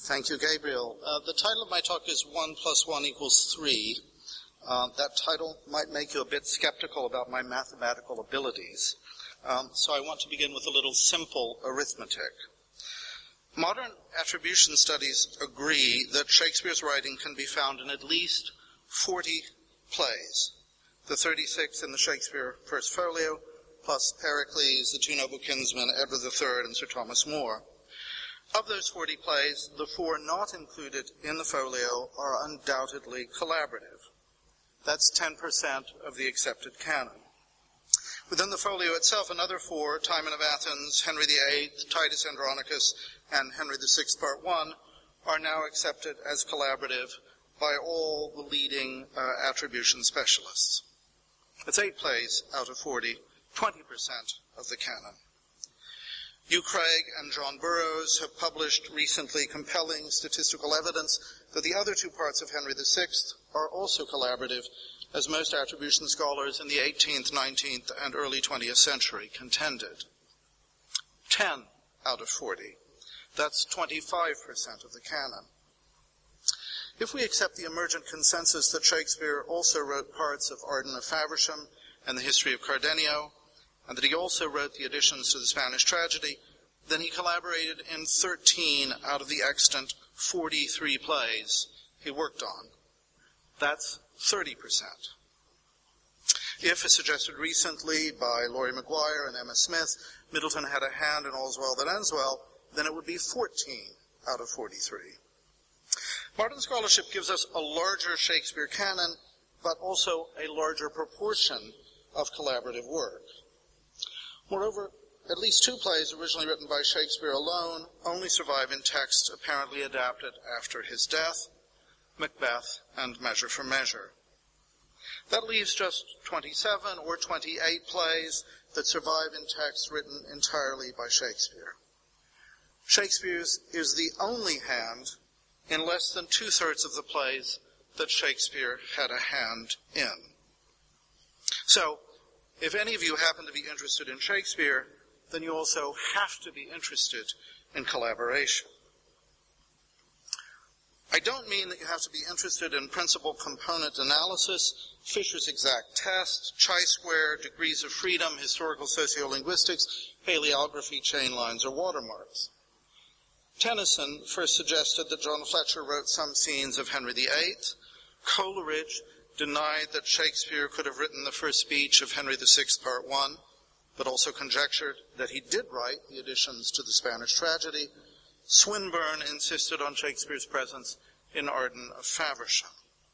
Thank you, Gabriel. The title of my talk is 1 + 1 = 3. That title might make you a bit skeptical about my mathematical abilities. So I want to begin with a little simple arithmetic. Modern attribution studies agree that Shakespeare's writing can be found in at least 40 plays. The 36 in the Shakespeare First Folio, plus Pericles, The Two Noble Kinsmen, Edward III, and Sir Thomas More. Of those 40 plays, the 4 not included in the folio are undoubtedly collaborative. That's 10% of the accepted canon. Within the folio itself, another 4, Timon of Athens, Henry VIII, Titus Andronicus, and Henry VI, Part 1, are now accepted as collaborative by all the leading attribution specialists. It's 8 plays out of 40, 20% of the canon. Hugh Craig and John Burroughs have published recently compelling statistical evidence that the other 2 parts of Henry VI are also collaborative, as most attribution scholars in the 18th, 19th, and early 20th century contended. 10 out of 40. That's 25% of the canon. If we accept the emergent consensus that Shakespeare also wrote parts of Arden of Faversham and the History of Cardenio, and that he also wrote the additions to the Spanish tragedy, then he collaborated in 13 out of the extant 43 plays he worked on. That's 30%. If, as suggested recently by Laurie Maguire and Emma Smith, Middleton had a hand in All's Well That Ends Well, then it would be 14 out of 43. Modern scholarship gives us a larger Shakespeare canon, but also a larger proportion of collaborative work. Moreover, at least 2 plays originally written by Shakespeare alone only survive in text apparently adapted after his death, Macbeth and Measure for Measure. That leaves just 27 or 28 plays that survive in text written entirely by Shakespeare. Shakespeare's is the only hand in less than 2/3 of the plays that Shakespeare had a hand in. So, if any of you happen to be interested in Shakespeare, then you also have to be interested in collaboration. I don't mean that you have to be interested in principal component analysis, Fisher's exact test, chi-square, degrees of freedom, historical sociolinguistics, paleography, chain lines, or watermarks. Tennyson first suggested that John Fletcher wrote some scenes of Henry VIII. Coleridge denied that Shakespeare could have written the first speech of Henry VI, Part 1, but also conjectured that he did write the additions to the Spanish tragedy. Swinburne insisted on Shakespeare's presence in Arden of Faversham.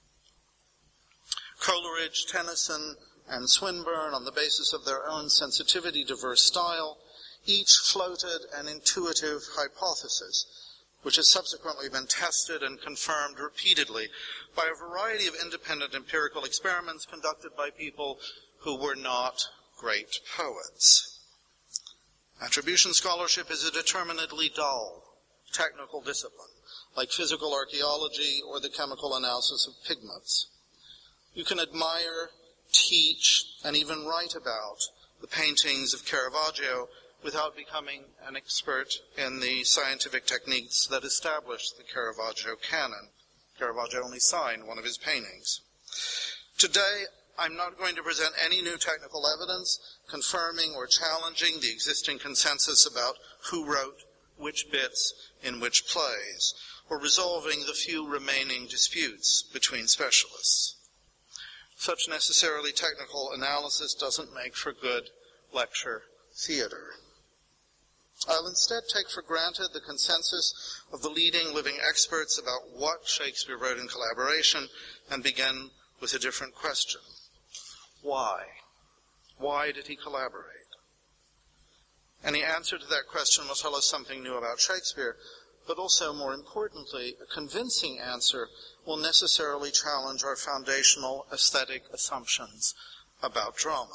Coleridge, Tennyson, and Swinburne, on the basis of their own sensitivity to verse style, each floated an intuitive hypothesis, which has subsequently been tested and confirmed repeatedly by a variety of independent empirical experiments conducted by people who were not great poets. Attribution scholarship is a determinedly dull, technical discipline, like physical archaeology or the chemical analysis of pigments. You can admire, teach, and even write about the paintings of Caravaggio without becoming an expert in the scientific techniques that established the Caravaggio canon. Caravaggio only signed one of his paintings. Today, I'm not going to present any new technical evidence confirming or challenging the existing consensus about who wrote which bits in which plays, or resolving the few remaining disputes between specialists. Such necessarily technical analysis doesn't make for good lecture theater. I'll instead take for granted the consensus of the leading living experts about what Shakespeare wrote in collaboration and begin with a different question. Why? Why did he collaborate? Any answer to that question will tell us something new about Shakespeare, but also, more importantly, a convincing answer will necessarily challenge our foundational aesthetic assumptions about drama.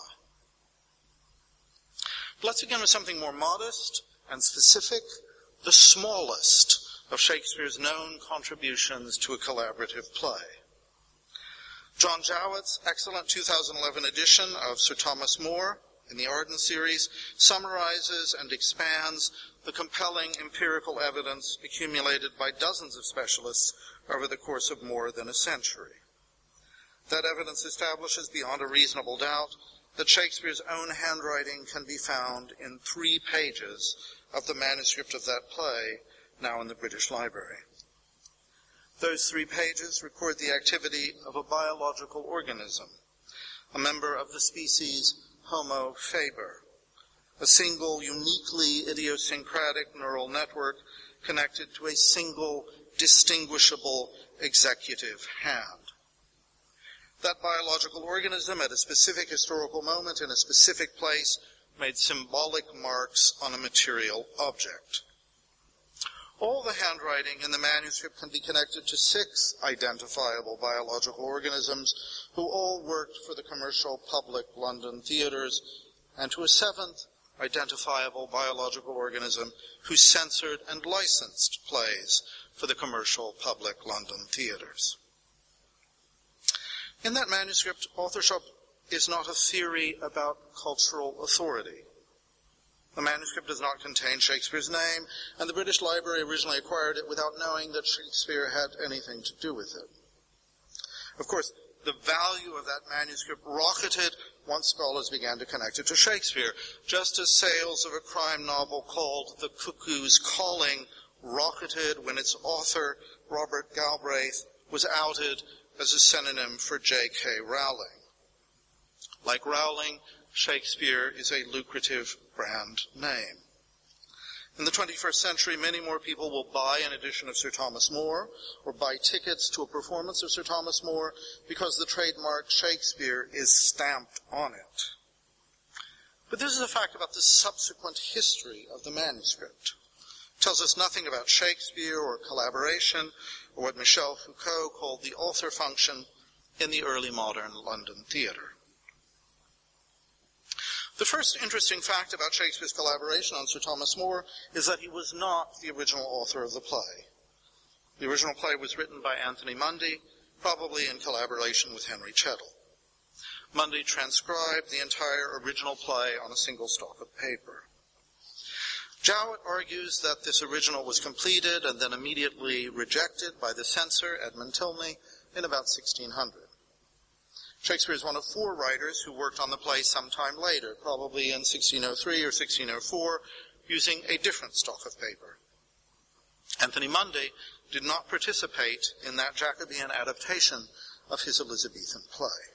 Let's begin with something more modest and specific, the smallest of Shakespeare's known contributions to a collaborative play. John Jowett's excellent 2011 edition of Sir Thomas More in the Arden series summarizes and expands the compelling empirical evidence accumulated by dozens of specialists over the course of more than a century. That evidence establishes beyond a reasonable doubt that Shakespeare's own handwriting can be found in 3 pages of the manuscript of that play, now in the British Library. Those 3 pages record the activity of a biological organism, a member of the species Homo faber, a single, uniquely idiosyncratic neural network connected to a single, distinguishable executive hand. That biological organism, at a specific historical moment in a specific place, made symbolic marks on a material object. All the handwriting in the manuscript can be connected to 6 identifiable biological organisms who all worked for the commercial public London theatres, and to a 7th identifiable biological organism who censored and licensed plays for the commercial public London theatres. In that manuscript, authorship is not a theory about cultural authority. The manuscript does not contain Shakespeare's name, and the British Library originally acquired it without knowing that Shakespeare had anything to do with it. Of course, the value of that manuscript rocketed once scholars began to connect it to Shakespeare, just as sales of a crime novel called The Cuckoo's Calling rocketed when its author, Robert Galbraith, was outed as a synonym for J.K. Rowling. Like Rowling, Shakespeare is a lucrative brand name. In the 21st century, many more people will buy an edition of Sir Thomas More or buy tickets to a performance of Sir Thomas More because the trademark Shakespeare is stamped on it. But this is a fact about the subsequent history of the manuscript. It tells us nothing about Shakespeare or collaboration or what Michel Foucault called the author function in the early modern London theatre. The first interesting fact about Shakespeare's collaboration on Sir Thomas More is that he was not the original author of the play. The original play was written by Anthony Mundy, probably in collaboration with Henry Chettle. Mundy transcribed the entire original play on a single stalk of paper. Jowett argues that this original was completed and then immediately rejected by the censor, Edmund Tilney, in about 1600. Shakespeare is one of 4 writers who worked on the play sometime later, probably in 1603 or 1604, using a different stock of paper. Anthony Mundy did not participate in that Jacobean adaptation of his Elizabethan play.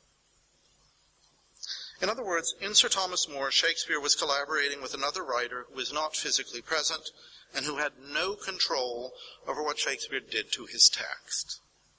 In other words, in Sir Thomas More, Shakespeare was collaborating with another writer who was not physically present and who had no control over what Shakespeare did to his text.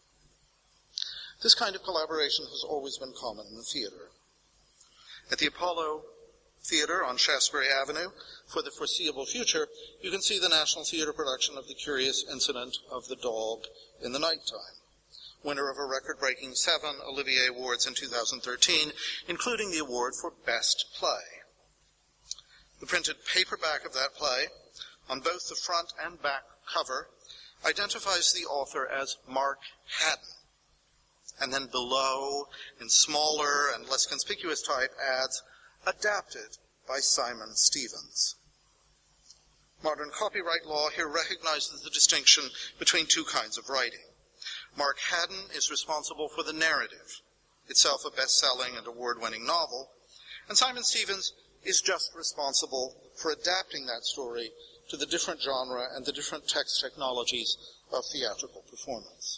This kind of collaboration has always been common in the theater. At the Apollo Theater on Shaftesbury Avenue, for the foreseeable future, you can see the National Theater production of The Curious Incident of the Dog in the Nighttime, winner of a record-breaking 7 Olivier Awards in 2013, including the award for Best Play. The printed paperback of that play, on both the front and back cover, identifies the author as Mark Haddon, and then below, in smaller and less conspicuous type, adds, adapted by Simon Stevens. Modern copyright law here recognizes the distinction between 2 kinds of writing. Mark Haddon is responsible for the narrative, itself a best-selling and award-winning novel, and Simon Stevens is just responsible for adapting that story to the different genre and the different text technologies of theatrical performance.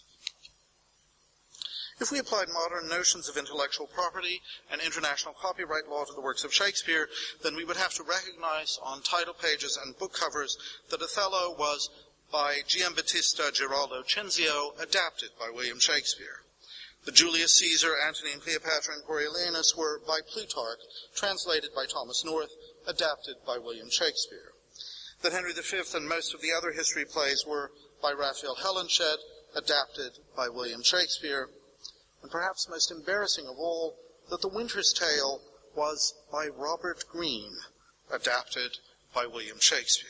If we applied modern notions of intellectual property and international copyright law to the works of Shakespeare, then we would have to recognize on title pages and book covers that Othello was, by Giambattista Giraldo Cinzio, adapted by William Shakespeare. The Julius Caesar, Antony and Cleopatra, and Coriolanus were, by Plutarch, translated by Thomas North, adapted by William Shakespeare. That Henry V and most of the other history plays were, by Raphael Holinshed, adapted by William Shakespeare. And perhaps most embarrassing of all, that The Winter's Tale was by Robert Greene, adapted by William Shakespeare.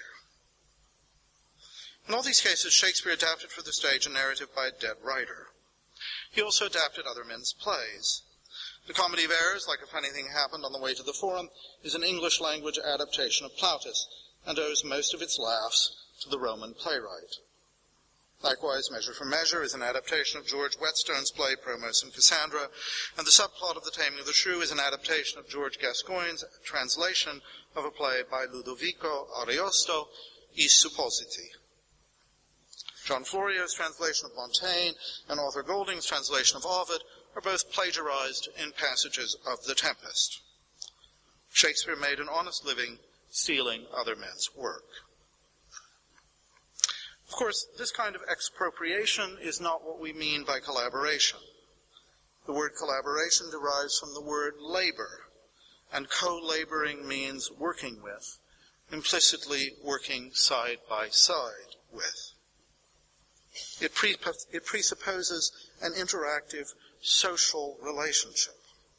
In all these cases, Shakespeare adapted for the stage a narrative by a dead writer. He also adapted other men's plays. The Comedy of Errors, Like a Funny Thing Happened on the Way to the Forum, is an English-language adaptation of Plautus, and owes most of its laughs to the Roman playwright. Likewise, Measure for Measure is an adaptation of George Whetstone's play Promos and Cassandra, and the subplot of The Taming of the Shrew is an adaptation of George Gascoigne's translation of a play by Ludovico Ariosto, I Suppositi. John Florio's translation of Montaigne and Arthur Golding's translation of Ovid are both plagiarized in passages of The Tempest. Shakespeare made an honest living stealing other men's work. Of course, this kind of expropriation is not what we mean by collaboration. The word collaboration derives from the word labor, and co-laboring means working with, implicitly working side by side with. It presupposes an interactive social relationship.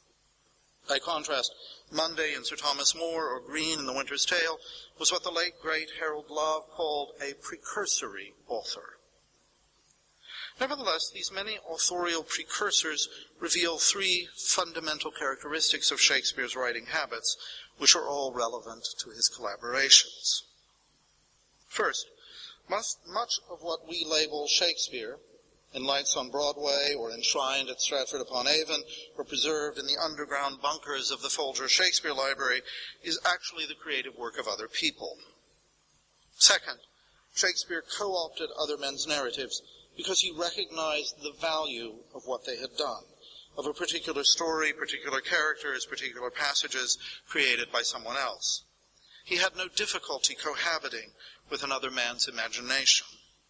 By contrast, Munday in Sir Thomas More or Green in The Winter's Tale was what the late great Harold Love called a precursory author. Nevertheless, these many authorial precursors reveal three fundamental characteristics of Shakespeare's writing habits, which are all relevant to his collaborations. First, much of what we label Shakespeare, in Lights on Broadway or enshrined at Stratford-upon-Avon or preserved in the underground bunkers of the Folger Shakespeare Library, is actually the creative work of other people. Second, Shakespeare co-opted other men's narratives because he recognized the value of what they had done, of a particular story, particular characters, particular passages created by someone else. He had no difficulty cohabiting with another man's imagination.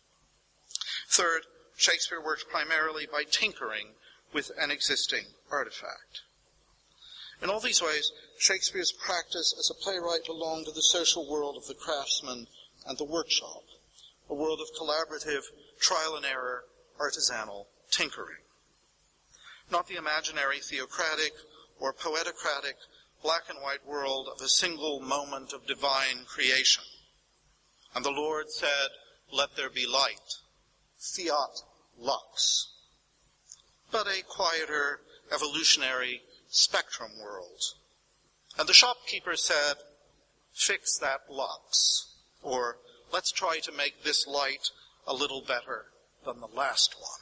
Third, Shakespeare worked primarily by tinkering with an existing artifact. In all these ways, Shakespeare's practice as a playwright belonged to the social world of the craftsman and the workshop, a world of collaborative, trial and error, artisanal tinkering. Not the imaginary theocratic or poetocratic black and white world of a single moment of divine creation. And the Lord said, "Let there be light," fiat lux, but a quieter, evolutionary spectrum world. And the shopkeeper said, "Fix that lux," or "Let's try to make this light a little better than the last one."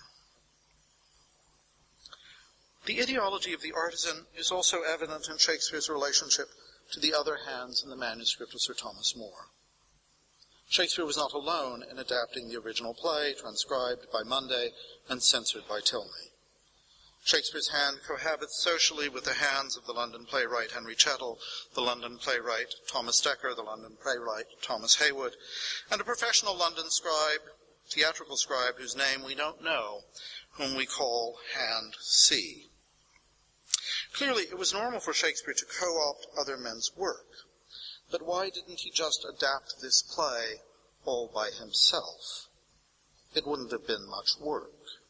The ideology of the artisan is also evident in Shakespeare's relationship to the other hands in the manuscript of Sir Thomas More. Shakespeare was not alone in adapting the original play, transcribed by Munday and censored by Tilney. Shakespeare's hand cohabits socially with the hands of the London playwright Henry Chettle, the London playwright Thomas Dekker, the London playwright Thomas Heywood, and a professional London scribe, theatrical scribe whose name we don't know, whom we call Hand C. Clearly, it was normal for Shakespeare to co-opt other men's work. But why didn't he just adapt this play all by himself? It wouldn't have been much work.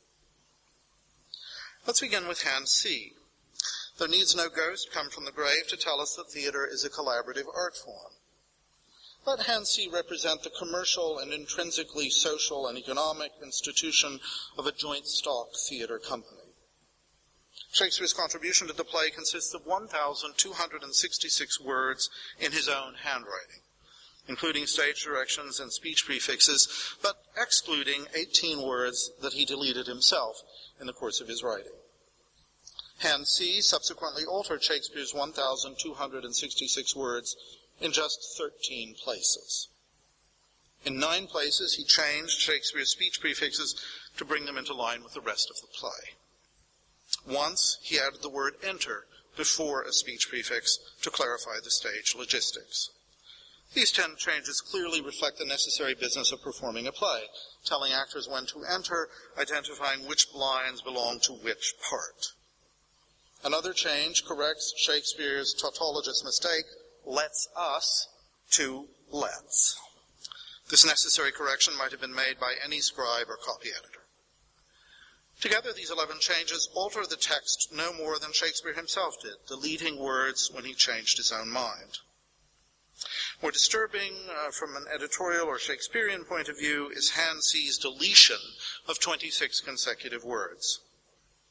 Let's begin with Hand C. There needs no ghost come from the grave to tell us that theater is a collaborative art form. Let Hand C represent the commercial and intrinsically social and economic institution of a joint stock theater company. Shakespeare's contribution to the play consists of 1,266 words in his own handwriting, including stage directions and speech prefixes, but excluding 18 words that he deleted himself in the course of his writing. Hand C subsequently altered Shakespeare's 1,266 words in just 13 places. In 9 places, he changed Shakespeare's speech prefixes to bring them into line with the rest of the play. Once, he added the word enter before a speech prefix to clarify the stage logistics. These 10 changes clearly reflect the necessary business of performing a play, telling actors when to enter, identifying which lines belong to which part. Another change corrects Shakespeare's tautologous mistake, lets us, to lets. This necessary correction might have been made by any scribe or copy editor. Together, these 11 changes alter the text no more than Shakespeare himself did, deleting words when he changed his own mind. More disturbing, from an editorial or Shakespearean point of view, is Hand C's deletion of 26 consecutive words.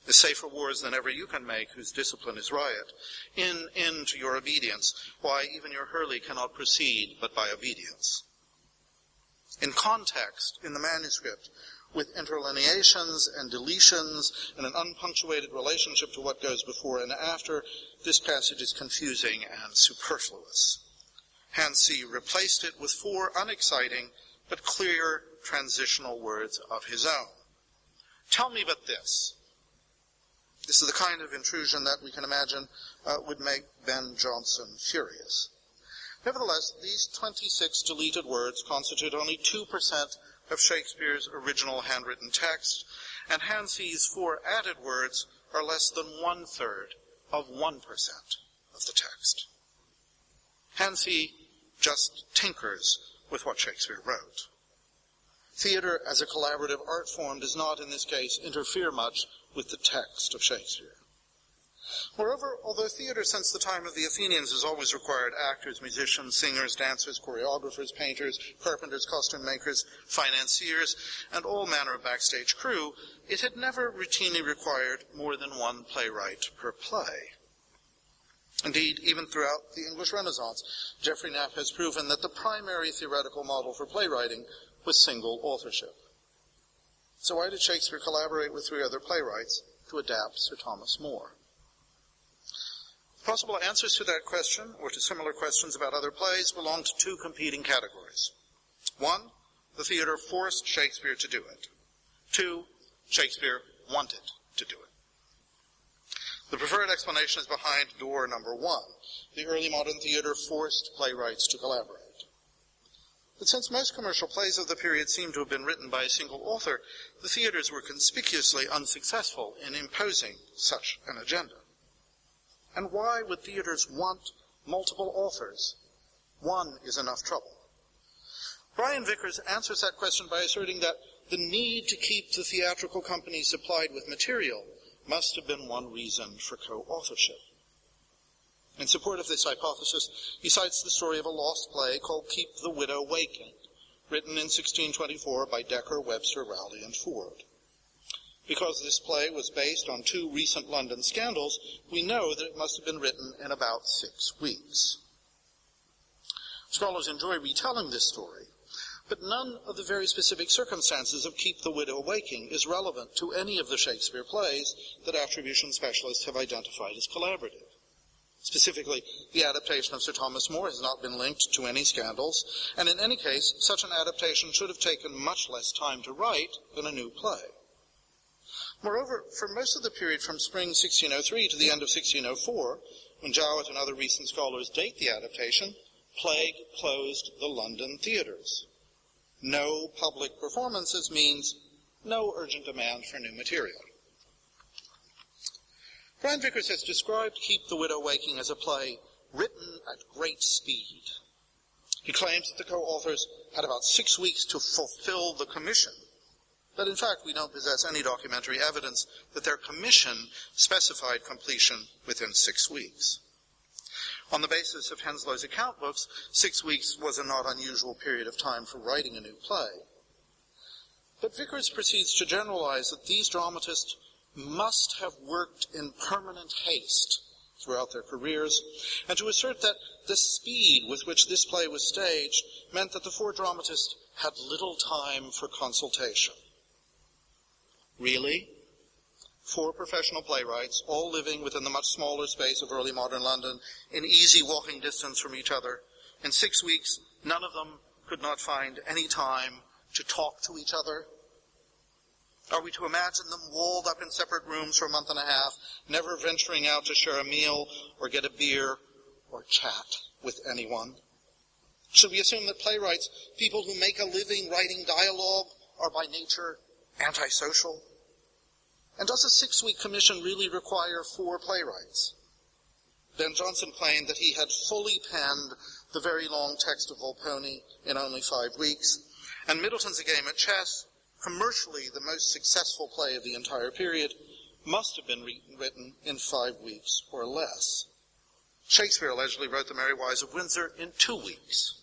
is safer wars than ever you can make, whose discipline is riot. Into your obedience, why even your Hurley cannot proceed but by obedience. In context, in the manuscript, with interlineations and deletions and an unpunctuated relationship to what goes before and after, this passage is confusing and superfluous. Hans C. replaced it with 4 unexciting but clear transitional words of his own. Tell me but this. This is the kind of intrusion that we can imagine would make Ben Jonson furious. Nevertheless, these 26 deleted words constitute only 2% of Shakespeare's original handwritten text, and Hans C.'s 4 added words are less than 1/3 of 1% of the text. Hans C. just tinkers with what Shakespeare wrote. Theater as a collaborative art form does not, in this case, interfere much with the text of Shakespeare. Moreover, although theater since the time of the Athenians has always required actors, musicians, singers, dancers, choreographers, painters, carpenters, costume makers, financiers, and all manner of backstage crew, it had never routinely required more than 1 playwright per play. Indeed, even throughout the English Renaissance, Geoffrey Knapp has proven that the primary theoretical model for playwriting was single authorship. So why did Shakespeare collaborate with 3 other playwrights to adapt Sir Thomas More? Possible answers to that question, or to similar questions about other plays, belong to 2 competing categories. 1, the theater forced Shakespeare to do it. 2, Shakespeare wanted to do it. The preferred explanation is behind door number 1. The early modern theater forced playwrights to collaborate. But since most commercial plays of the period seem to have been written by a single author, the theaters were conspicuously unsuccessful in imposing such an agenda. And why would theaters want multiple authors? 1 is enough trouble. Brian Vickers answers that question by asserting that the need to keep the theatrical company supplied with material must have been one reason for co-authorship. In support of this hypothesis, he cites the story of a lost play called Keep the Widow Waking, written in 1624 by Dekker, Webster, Rowley, and Ford. Because this play was based on 2 recent London scandals, we know that it must have been written in about 6 weeks. Scholars enjoy retelling this story, but none of the very specific circumstances of Keep the Widow Waking is relevant to any of the Shakespeare plays that attribution specialists have identified as collaborative. Specifically, the adaptation of Sir Thomas More has not been linked to any scandals, and in any case, such an adaptation should have taken much less time to write than a new play. Moreover, for most of the period from spring 1603 to the end of 1604, when Jowett and other recent scholars date the adaptation, plague closed the London theaters. No public performances means no urgent demand for new material. Brian Vickers has described Keep the Widow Waking as a play written at great speed. He claims that the co-authors had about 6 weeks to fulfill the commission, but in fact we don't possess any documentary evidence that their commission specified completion within 6 weeks. On the basis of Henslow's account books, 6 weeks was a not unusual period of time for writing a new play. But Vickers proceeds to generalize that these dramatists must have worked in permanent haste throughout their careers, and to assert that the speed with which this play was staged meant that the 4 dramatists had little time for consultation. Really? 4 professional playwrights, all living within the much smaller space of early modern London, in easy walking distance from each other. In 6 weeks, none of them could not find any time to talk to each other. Are we to imagine them walled up in separate rooms for a month and a half, never venturing out to share a meal or get a beer or chat with anyone? Should we assume that playwrights, people who make a living writing dialogue, are by nature antisocial? And does a 6-week commission really require 4 playwrights? Ben Jonson claimed that he had fully penned the very long text of Volpone in only 5 weeks, and Middleton's A Game at Chess, commercially the most successful play of the entire period, must have been written in 5 weeks or less. Shakespeare allegedly wrote The Merry Wives of Windsor in 2 weeks.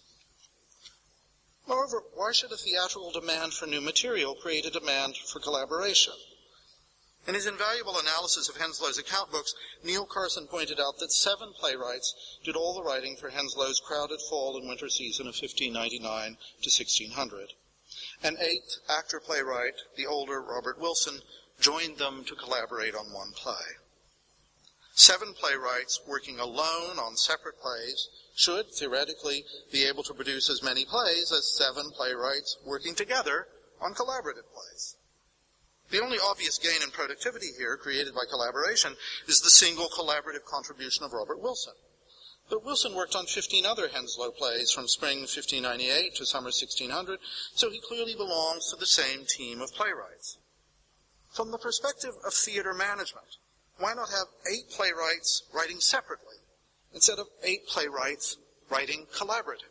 Moreover, why should a theatrical demand for new material create a demand for collaboration? In his invaluable analysis of Henslow's account books, Neil Carson pointed out that 7 playwrights did all the writing for Henslow's crowded fall and winter season of 1599 to 1600. An 8th actor-playwright, the older Robert Wilson, joined them to collaborate on one play. 7 playwrights working alone on separate plays should, theoretically, be able to produce as many plays as 7 playwrights working together on collaborative plays. The only obvious gain in productivity here, created by collaboration, is the single collaborative contribution of Robert Wilson. But Wilson worked on 15 other Henslow plays from spring 1598 to summer 1600, so he clearly belongs to the same team of playwrights. From the perspective of theater management, why not have 8 playwrights writing separately instead of 8 playwrights writing collaboratively?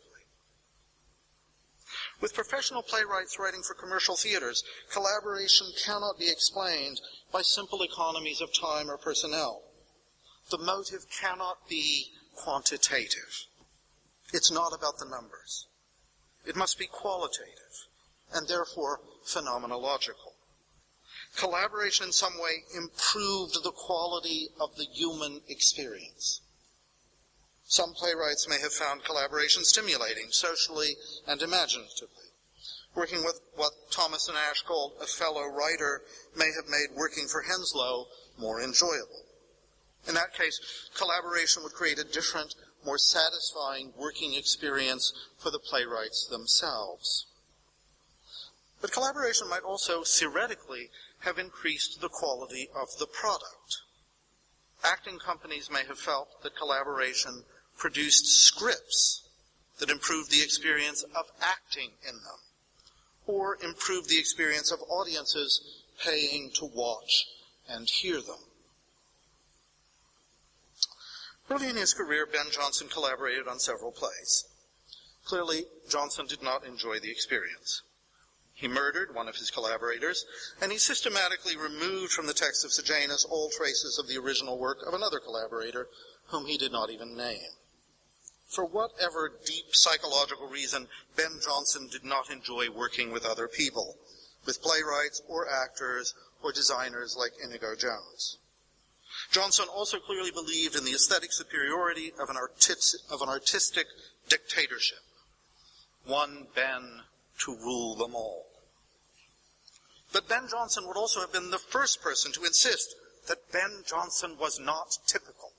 With professional playwrights writing for commercial theaters, collaboration cannot be explained by simple economies of time or personnel. The motive cannot be quantitative. It's not about the numbers. It must be qualitative, and therefore phenomenological. Collaboration in some way improved the quality of the human experience. Some playwrights may have found collaboration stimulating, socially and imaginatively. Working with what Thomas and Ashe called a fellow writer may have made working for Henslow more enjoyable. In that case, collaboration would create a different, more satisfying working experience for the playwrights themselves. But collaboration might also, theoretically, have increased the quality of the product. Acting companies may have felt that collaboration produced scripts that improved the experience of acting in them, or improved the experience of audiences paying to watch and hear them. Early in his career, Ben Jonson collaborated on several plays. Clearly, Jonson did not enjoy the experience. He murdered one of his collaborators, and he systematically removed from the text of Sejanus all traces of the original work of another collaborator, whom he did not even name. For whatever deep psychological reason, Ben Jonson did not enjoy working with other people, with playwrights or actors or designers like Inigo Jones. Jonson also clearly believed in the aesthetic superiority of an artistic dictatorship. One Ben to rule them all. But Ben Jonson would also have been the first person to insist that Ben Jonson was not typical.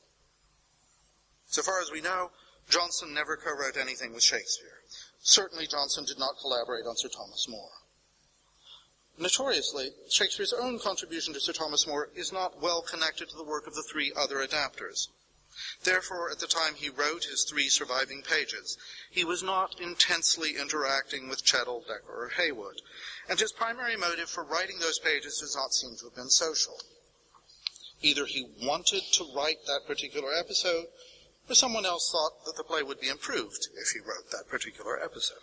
So far as we know, Jonson never co-wrote anything with Shakespeare. Certainly Jonson did not collaborate on Sir Thomas More. Notoriously, Shakespeare's own contribution to Sir Thomas More is not well connected to the work of the 3 other adapters. Therefore, at the time he wrote his 3 surviving pages, he was not intensely interacting with Chettle, Dekker, or Heywood, and his primary motive for writing those pages does not seem to have been social. Either he wanted to write that particular episode, or someone else thought that the play would be improved if he wrote that particular episode.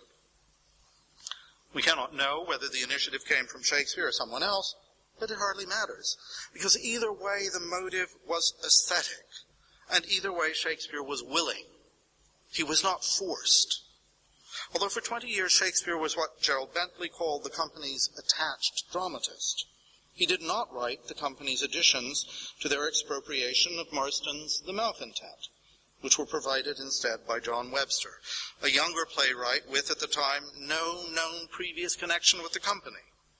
We cannot know whether the initiative came from Shakespeare or someone else, but it hardly matters, because either way the motive was aesthetic, and either way Shakespeare was willing. He was not forced. Although for 20 years Shakespeare was what Gerald Bentley called the company's attached dramatist, he did not write the company's additions to their expropriation of Marston's The Malcontent, which were provided instead by John Webster, a younger playwright with, at the time, no known previous connection with the company.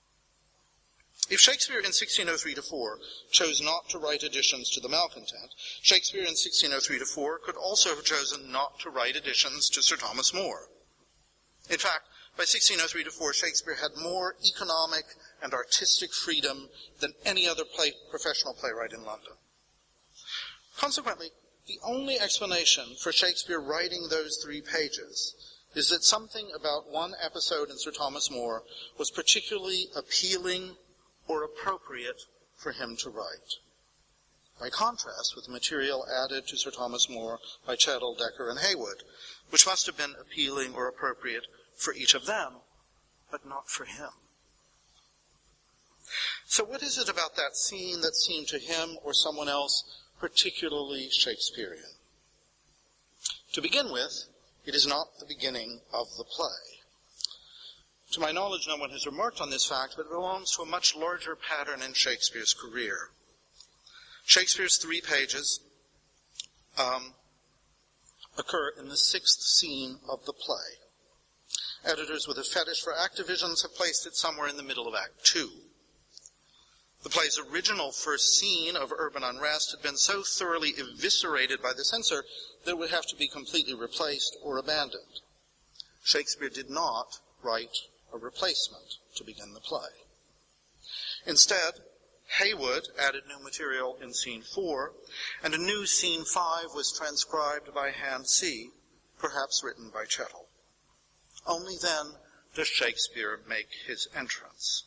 If Shakespeare in 1603-4 chose not to write additions to The Malcontent, Shakespeare in 1603-4 could also have chosen not to write additions to Sir Thomas More. In fact, by 1603-4, Shakespeare had more economic and artistic freedom than any other professional playwright in London. Consequently, the only explanation for Shakespeare writing those 3 pages is that something about one episode in Sir Thomas More was particularly appealing or appropriate for him to write. By contrast with the material added to Sir Thomas More by Chettle, Dekker, and Heywood, which must have been appealing or appropriate for each of them, but not for him. So what is it about that scene that seemed to him or someone else particularly Shakespearean? To begin with, it is not the beginning of the play. To my knowledge, no one has remarked on this fact, but it belongs to a much larger pattern in Shakespeare's career. Shakespeare's 3 pages occur in the 6th scene of the play. Editors with a fetish for Activisions have placed it somewhere in the middle of Act 2. The play's original first scene of urban unrest had been so thoroughly eviscerated by the censor that it would have to be completely replaced or abandoned. Shakespeare did not write a replacement to begin the play. Instead, Heywood added new material in Scene 4, and a new Scene 5 was transcribed by Hand C, perhaps written by Chettle. Only then does Shakespeare make his entrance.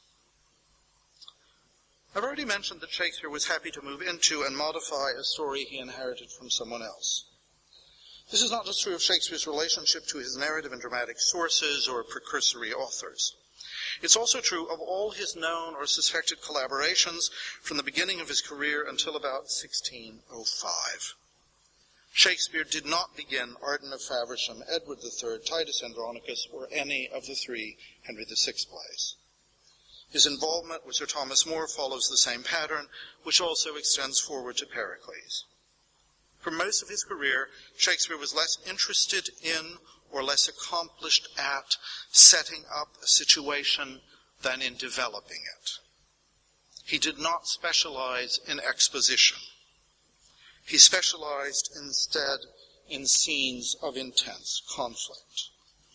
I've already mentioned that Shakespeare was happy to move into and modify a story he inherited from someone else. This is not just true of Shakespeare's relationship to his narrative and dramatic sources or precursory authors. It's also true of all his known or suspected collaborations from the beginning of his career until about 1605. Shakespeare did not begin Arden of Faversham, Edward III, Titus Andronicus, or any of the 3 Henry VI plays. His involvement with Sir Thomas More follows the same pattern, which also extends forward to Pericles. For most of his career, Shakespeare was less interested in or less accomplished at setting up a situation than in developing it. He did not specialize in exposition. He specialized instead in scenes of intense conflict.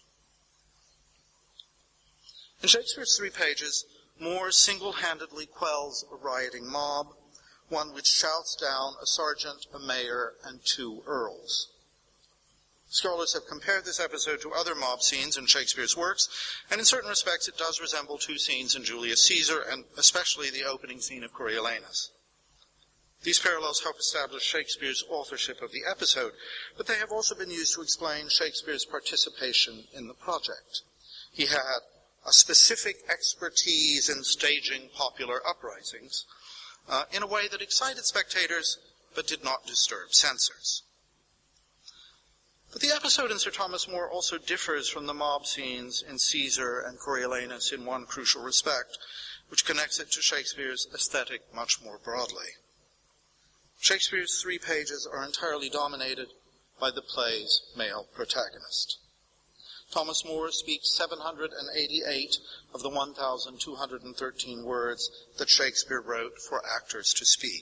In Shakespeare's 3 pages, More single-handedly quells a rioting mob, one which shouts down a sergeant, a mayor, and 2 earls. Scholars have compared this episode to other mob scenes in Shakespeare's works, and in certain respects it does resemble 2 scenes in Julius Caesar, and especially the opening scene of Coriolanus. These parallels help establish Shakespeare's authorship of the episode, but they have also been used to explain Shakespeare's participation in the project. He had a specific expertise in staging popular uprisings in a way that excited spectators but did not disturb censors. But the episode in Sir Thomas More also differs from the mob scenes in Caesar and Coriolanus in one crucial respect, which connects it to Shakespeare's aesthetic much more broadly. Shakespeare's 3 pages are entirely dominated by the play's male protagonist. Thomas More speaks 788 of the 1,213 words that Shakespeare wrote for actors to speak.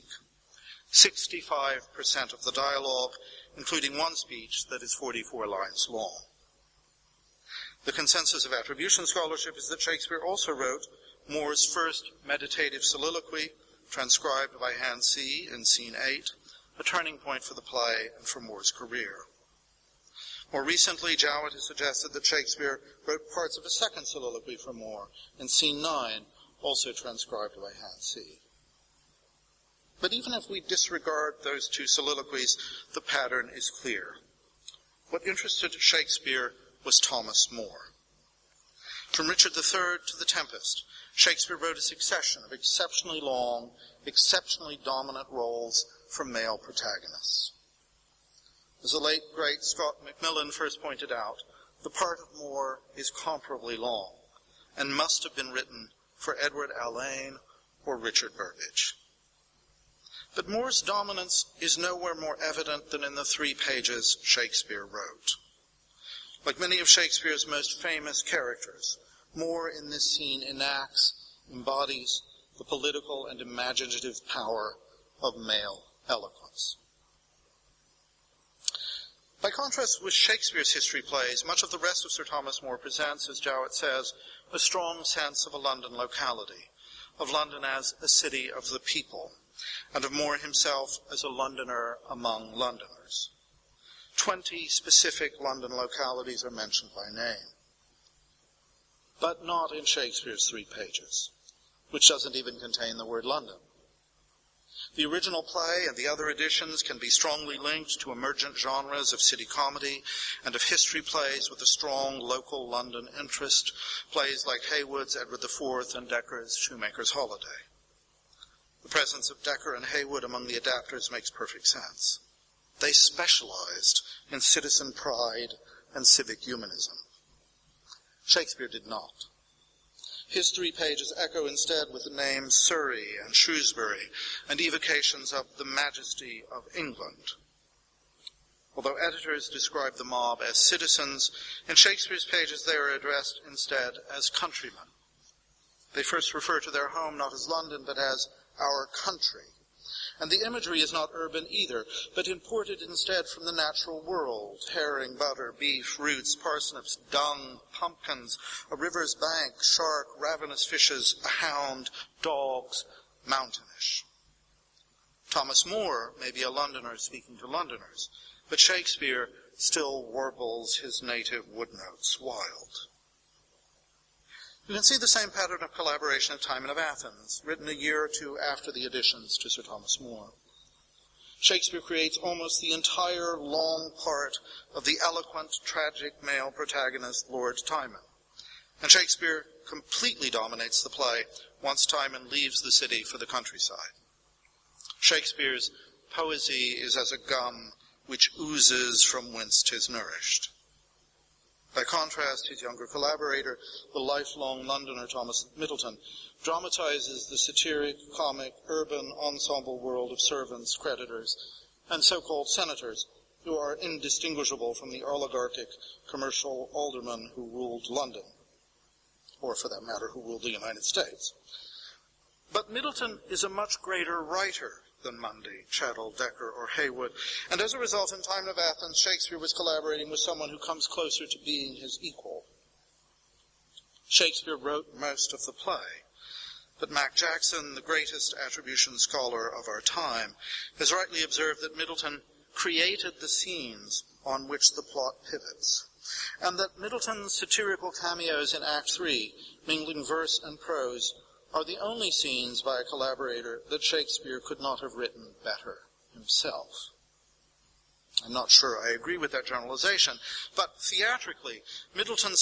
65% of the dialogue, including one speech that is 44 lines long. The consensus of attribution scholarship is that Shakespeare also wrote More's first meditative soliloquy, transcribed by Hand C in Scene 8, a turning point for the play and for More's career. More recently, Jowett has suggested that Shakespeare wrote parts of a second soliloquy for More in Scene 9, also transcribed by Hand C. But even if we disregard those 2 soliloquies, the pattern is clear. What interested Shakespeare was Thomas More. From Richard III to The Tempest, Shakespeare wrote a succession of exceptionally long, exceptionally dominant roles for male protagonists. As the late, great Scott Macmillan first pointed out, the part of More is comparably long and must have been written for Edward Alleyne or Richard Burbage. But More's dominance is nowhere more evident than in the 3 pages Shakespeare wrote. Like many of Shakespeare's most famous characters, More in this scene embodies the political and imaginative power of male eloquence. By contrast with Shakespeare's history plays, much of the rest of Sir Thomas More presents, as Jowett says, a strong sense of a London locality, of London as a city of the people, and of More himself as a Londoner among Londoners. 20 specific London localities are mentioned by name. But not in Shakespeare's 3 pages, which doesn't even contain the word London. The original play and the other editions can be strongly linked to emergent genres of city comedy and of history plays with a strong local London interest, plays like Heywood's Edward IV and Decker's Shoemaker's Holiday. The presence of Dekker and Heywood among the adapters makes perfect sense. They specialized in citizen pride and civic humanism. Shakespeare did not. History pages echo instead with the names Surrey and Shrewsbury, and evocations of the majesty of England. Although editors describe the mob as citizens, in Shakespeare's pages they are addressed instead as countrymen. They first refer to their home not as London, but as our country. And the imagery is not urban either, but imported instead from the natural world: herring, butter, beef, roots, parsnips, dung, pumpkins, a river's bank, shark, ravenous fishes, a hound, dogs, mountainish. Thomas More may be a Londoner speaking to Londoners, but Shakespeare still warbles his native wood notes wild. You can see the same pattern of collaboration of Timon of Athens, written a year or two after the additions to Sir Thomas More. Shakespeare creates almost the entire long part of the eloquent, tragic male protagonist, Lord Timon. And Shakespeare completely dominates the play once Timon leaves the city for the countryside. Shakespeare's poesy is as a gum which oozes from whence 'tis nourished. By contrast, his younger collaborator, the lifelong Londoner Thomas Middleton, dramatizes the satiric, comic, urban ensemble world of servants, creditors, and so-called senators, who are indistinguishable from the oligarchic commercial aldermen who ruled London, or for that matter, who ruled the United States. But Middleton is a much greater writer than Mundy, Chattel, Dekker, or Heywood, and as a result, in Timon of Athens, Shakespeare was collaborating with someone who comes closer to being his equal. Shakespeare wrote most of the play, but Mac Jackson, the greatest attribution scholar of our time, has rightly observed that Middleton created the scenes on which the plot pivots, and that Middleton's satirical cameos in Act 3, mingling verse and prose, are the only scenes by a collaborator that Shakespeare could not have written better himself. I'm not sure I agree with that generalization, but theatrically, Middleton's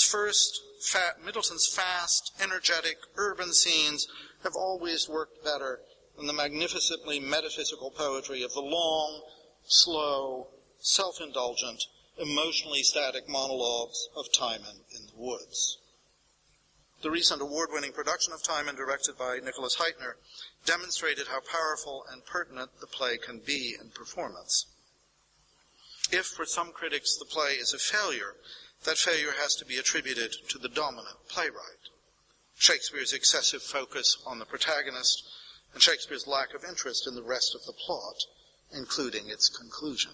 fast, energetic, urban scenes have always worked better than the magnificently metaphysical poetry of the long, slow, self-indulgent, emotionally static monologues of Timon in the Woods. The recent award-winning production of Timon, directed by Nicholas Heitner, demonstrated how powerful and pertinent the play can be in performance. If, for some critics, the play is a failure, that failure has to be attributed to the dominant playwright, Shakespeare's excessive focus on the protagonist, and Shakespeare's lack of interest in the rest of the plot, including its conclusion.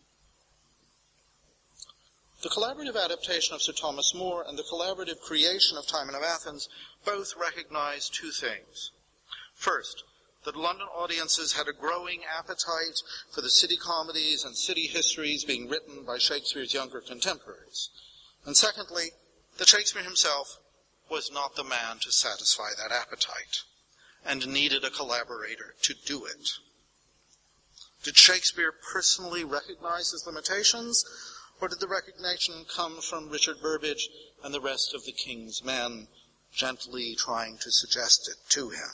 The collaborative adaptation of Sir Thomas More and the collaborative creation of Timon of Athens both recognize two things. First, that London audiences had a growing appetite for the city comedies and city histories being written by Shakespeare's younger contemporaries. And secondly, that Shakespeare himself was not the man to satisfy that appetite, and needed a collaborator to do it. Did Shakespeare personally recognize his limitations, or did the recognition come from Richard Burbage and the rest of the King's men, gently trying to suggest it to him?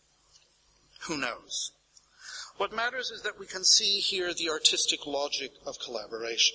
Who knows? What matters is that we can see here the artistic logic of collaboration.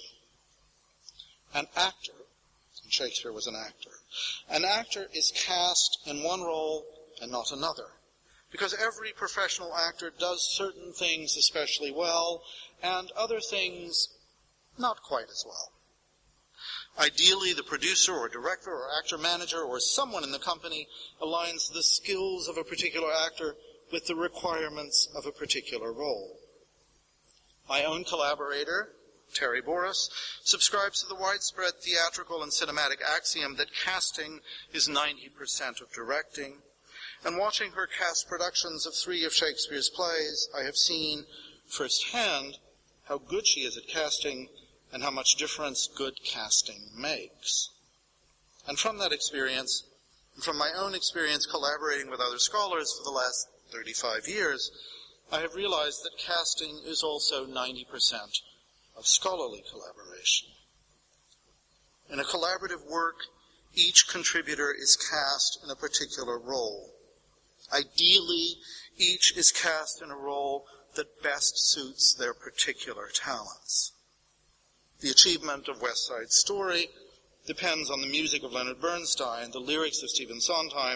An actor, and Shakespeare was an actor is cast in one role and not another, because every professional actor does certain things especially well, and other things not quite as well. Ideally, the producer or director or actor-manager or someone in the company aligns the skills of a particular actor with the requirements of a particular role. My own collaborator, Terry Boris, subscribes to the widespread theatrical and cinematic axiom that casting is 90% of directing, and watching her cast productions of 3 of Shakespeare's plays, I have seen firsthand how good she is at casting and how much difference good casting makes. And from that experience, and from my own experience collaborating with other scholars for the last 35 years, I have realized that casting is also 90% of scholarly collaboration. In a collaborative work, each contributor is cast in a particular role. Ideally, each is cast in a role that best suits their particular talents. The achievement of West Side Story depends on the music of Leonard Bernstein, the lyrics of Stephen Sondheim,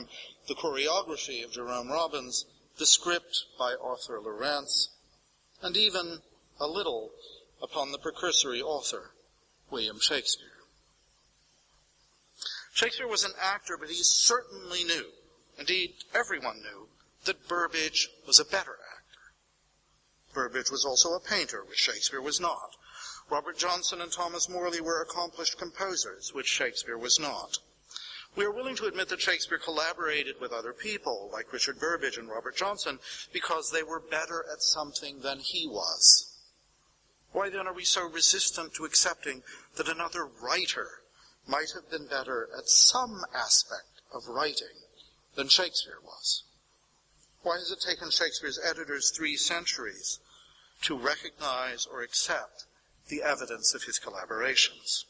the choreography of Jerome Robbins, the script by Arthur Laurents, and even a little upon the precursory author, William Shakespeare. Shakespeare was an actor, but he certainly knew, indeed everyone knew, that Burbage was a better actor. Burbage was also a painter, which Shakespeare was not. Robert Johnson and Thomas Morley were accomplished composers, which Shakespeare was not. We are willing to admit that Shakespeare collaborated with other people, like Richard Burbage and Robert Johnson, because they were better at something than he was. Why then are we so resistant to accepting that another writer might have been better at some aspect of writing than Shakespeare was? Why has it taken Shakespeare's editors 3 centuries to recognize or accept the evidence of his collaborations?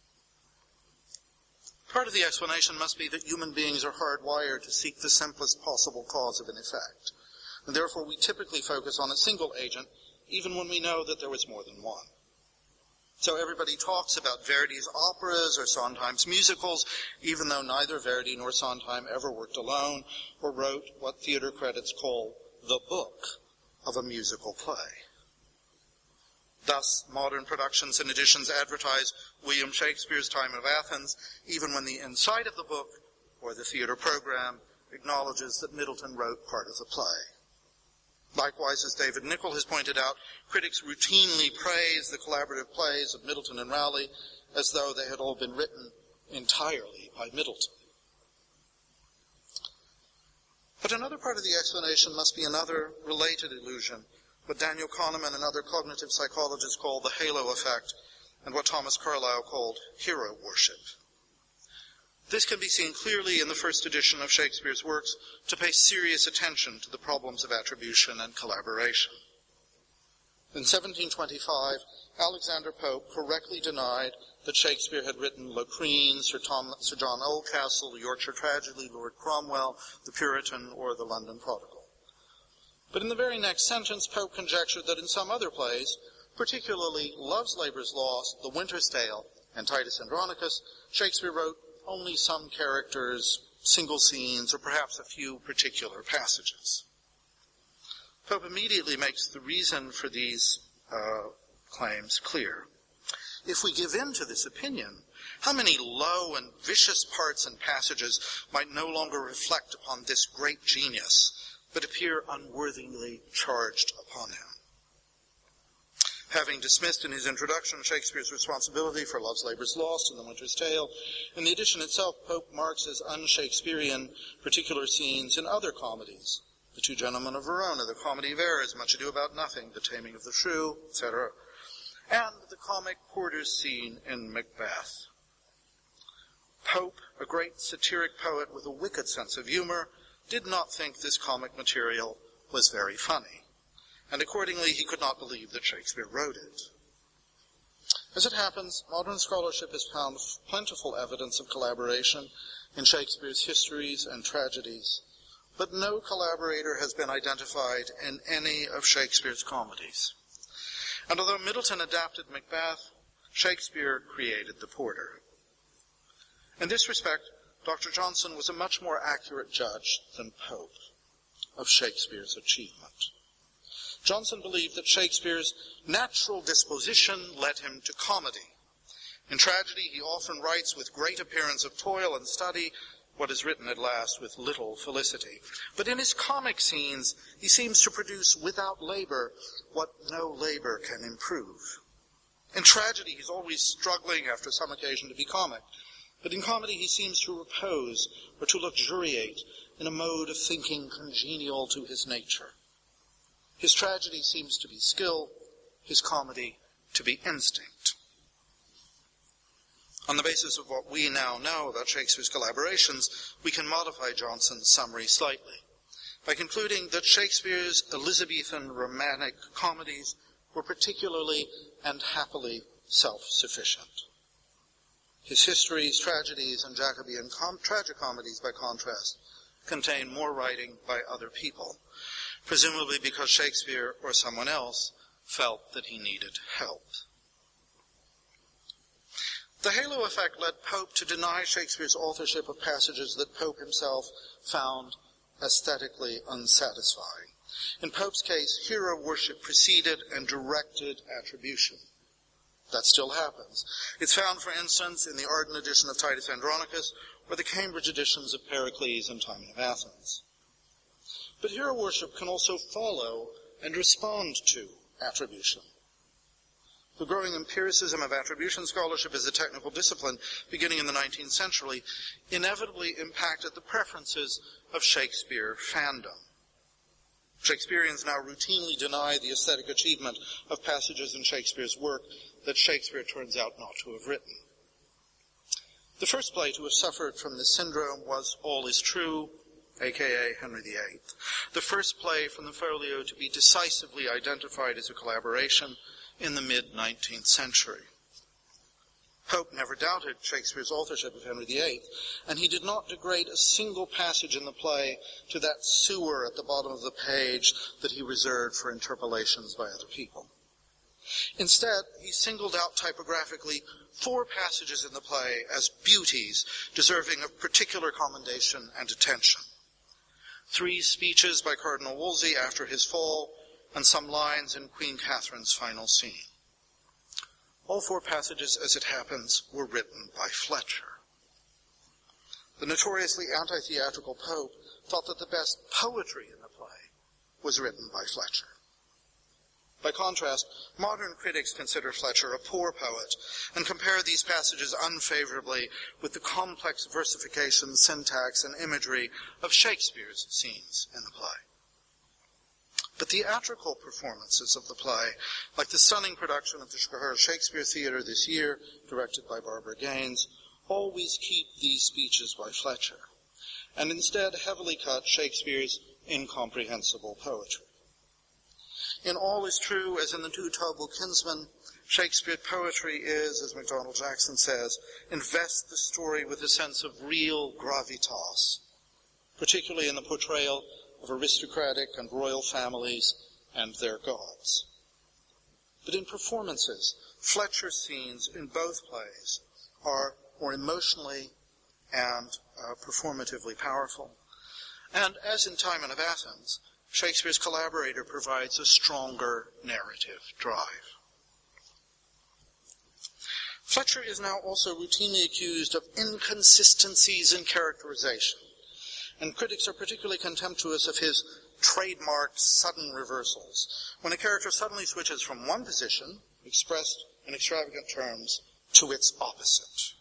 Part of the explanation must be that human beings are hardwired to seek the simplest possible cause of an effect, and therefore we typically focus on a single agent, even when we know that there was more than one. So everybody talks about Verdi's operas or Sondheim's musicals, even though neither Verdi nor Sondheim ever worked alone or wrote what theater credits call the book of a musical play. Thus, modern productions and editions advertise William Shakespeare's Time of Athens, even when the inside of the book, or the theater program, acknowledges that Middleton wrote part of the play. Likewise, as David Nichol has pointed out, critics routinely praise the collaborative plays of Middleton and Rowley as though they had all been written entirely by Middleton. But another part of the explanation must be another related illusion, what Daniel Kahneman and other cognitive psychologists call the halo effect, and what Thomas Carlyle called hero worship. This can be seen clearly in the first edition of Shakespeare's works to pay serious attention to the problems of attribution and collaboration. In 1725, Alexander Pope correctly denied that Shakespeare had written Locrine, Sir John Oldcastle, the Yorkshire Tragedy, Lord Cromwell, the Puritan, or the London Prodigal. But in the very next sentence, Pope conjectured that in some other plays, particularly Love's Labour's Lost, The Winter's Tale, and Titus Andronicus, Shakespeare wrote only some characters, single scenes, or perhaps a few particular passages. Pope immediately makes the reason for these claims clear. If we give in to this opinion, how many low and vicious parts and passages might no longer reflect upon this great genius, but appear unworthily charged upon him? Having dismissed in his introduction Shakespeare's responsibility for Love's Labour's Lost and The Winter's Tale, in the edition itself, Pope marks as un-Shakespearean particular scenes in other comedies. The Two Gentlemen of Verona, the Comedy of Errors, Much Ado About Nothing, The Taming of the Shrew, etc., and the comic porter's scene in Macbeth. Pope, a great satiric poet with a wicked sense of humor, did not think this comic material was very funny, and accordingly he could not believe that Shakespeare wrote it. As it happens, modern scholarship has found plentiful evidence of collaboration in Shakespeare's histories and tragedies, but no collaborator has been identified in any of Shakespeare's comedies. And although Middleton adapted Macbeth, Shakespeare created the porter. In this respect, Dr. Johnson was a much more accurate judge than Pope of Shakespeare's achievement. Johnson believed that Shakespeare's natural disposition led him to comedy. In tragedy, he often writes with great appearance of toil and study what is written at last with little felicity. But in his comic scenes, he seems to produce without labor what no labor can improve. In tragedy, he's always struggling after some occasion to be comic. But in comedy, he seems to repose or to luxuriate in a mode of thinking congenial to his nature. His tragedy seems to be skill, his comedy to be instinct. On the basis of what we now know about Shakespeare's collaborations, we can modify Johnson's summary slightly by concluding that Shakespeare's Elizabethan romantic comedies were particularly and happily self-sufficient. His histories, tragedies, and Jacobean tragicomedies, by contrast, contain more writing by other people, presumably because Shakespeare or someone else felt that he needed help. The halo effect led Pope to deny Shakespeare's authorship of passages that Pope himself found aesthetically unsatisfying. In Pope's case, hero worship preceded and directed attribution. That still happens. It's found, for instance, in the Arden edition of Titus Andronicus or the Cambridge editions of Pericles and Timon of Athens. But hero worship can also follow and respond to attribution. The growing empiricism of attribution scholarship as a technical discipline, beginning in the 19th century, inevitably impacted the preferences of Shakespeare fandom. Shakespeareans now routinely deny the aesthetic achievement of passages in Shakespeare's work that Shakespeare turns out not to have written. The first play to have suffered from this syndrome was All Is True, a.k.a. Henry VIII, the first play from the folio to be decisively identified as a collaboration in the mid-19th century. Pope never doubted Shakespeare's authorship of Henry VIII, and he did not degrade a single passage in the play to that sewer at the bottom of the page that he reserved for interpolations by other people. Instead, he singled out typographically 4 passages in the play as beauties deserving of particular commendation and attention. 3 speeches by Cardinal Wolsey after his fall, and some lines in Queen Catherine's final scene. All 4 passages, as it happens, were written by Fletcher. The notoriously anti-theatrical Pope thought that the best poetry in the play was written by Fletcher. By contrast, modern critics consider Fletcher a poor poet and compare these passages unfavorably with the complex versification, syntax, and imagery of Shakespeare's scenes in the play. The theatrical performances of the play, like the stunning production of the Chicago Shakespeare Theater this year, directed by Barbara Gaines, always keep these speeches by Fletcher, and instead heavily cut Shakespeare's incomprehensible poetry. In All Is True, as in the Two Toggle Kinsmen, Shakespeare poetry is, as MacDonald Jackson says, invests the story with a sense of real gravitas, particularly in the portrayal of aristocratic and royal families and their gods. But in performances, Fletcher's scenes in both plays are more emotionally and performatively powerful. And as in Timon of Athens, Shakespeare's collaborator provides a stronger narrative drive. Fletcher is now also routinely accused of inconsistencies in characterization, and critics are particularly contemptuous of his trademarked sudden reversals, when a character suddenly switches from one position, expressed in extravagant terms, to its opposite.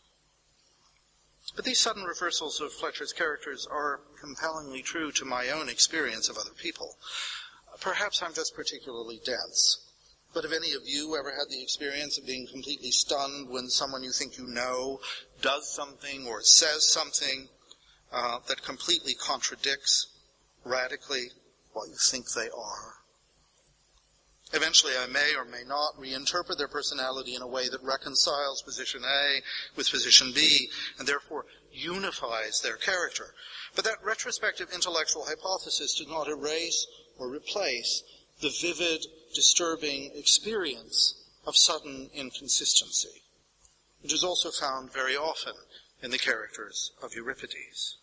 But these sudden reversals of Fletcher's characters are compellingly true to my own experience of other people. Perhaps I'm just particularly dense, but have any of you ever had the experience of being completely stunned when someone you think you know does something or says something that completely contradicts radically what you think they are? Eventually, I may or may not reinterpret their personality in a way that reconciles position A with position B, and therefore unifies their character. But that retrospective intellectual hypothesis does not erase or replace the vivid, disturbing experience of sudden inconsistency, which is also found very often in the characters of Euripides.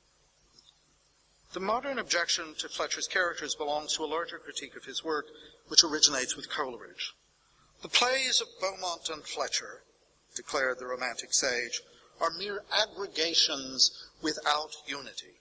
The modern objection to Fletcher's characters belongs to a larger critique of his work, which originates with Coleridge. The plays of Beaumont and Fletcher, declared the Romantic sage, are mere aggregations without unity.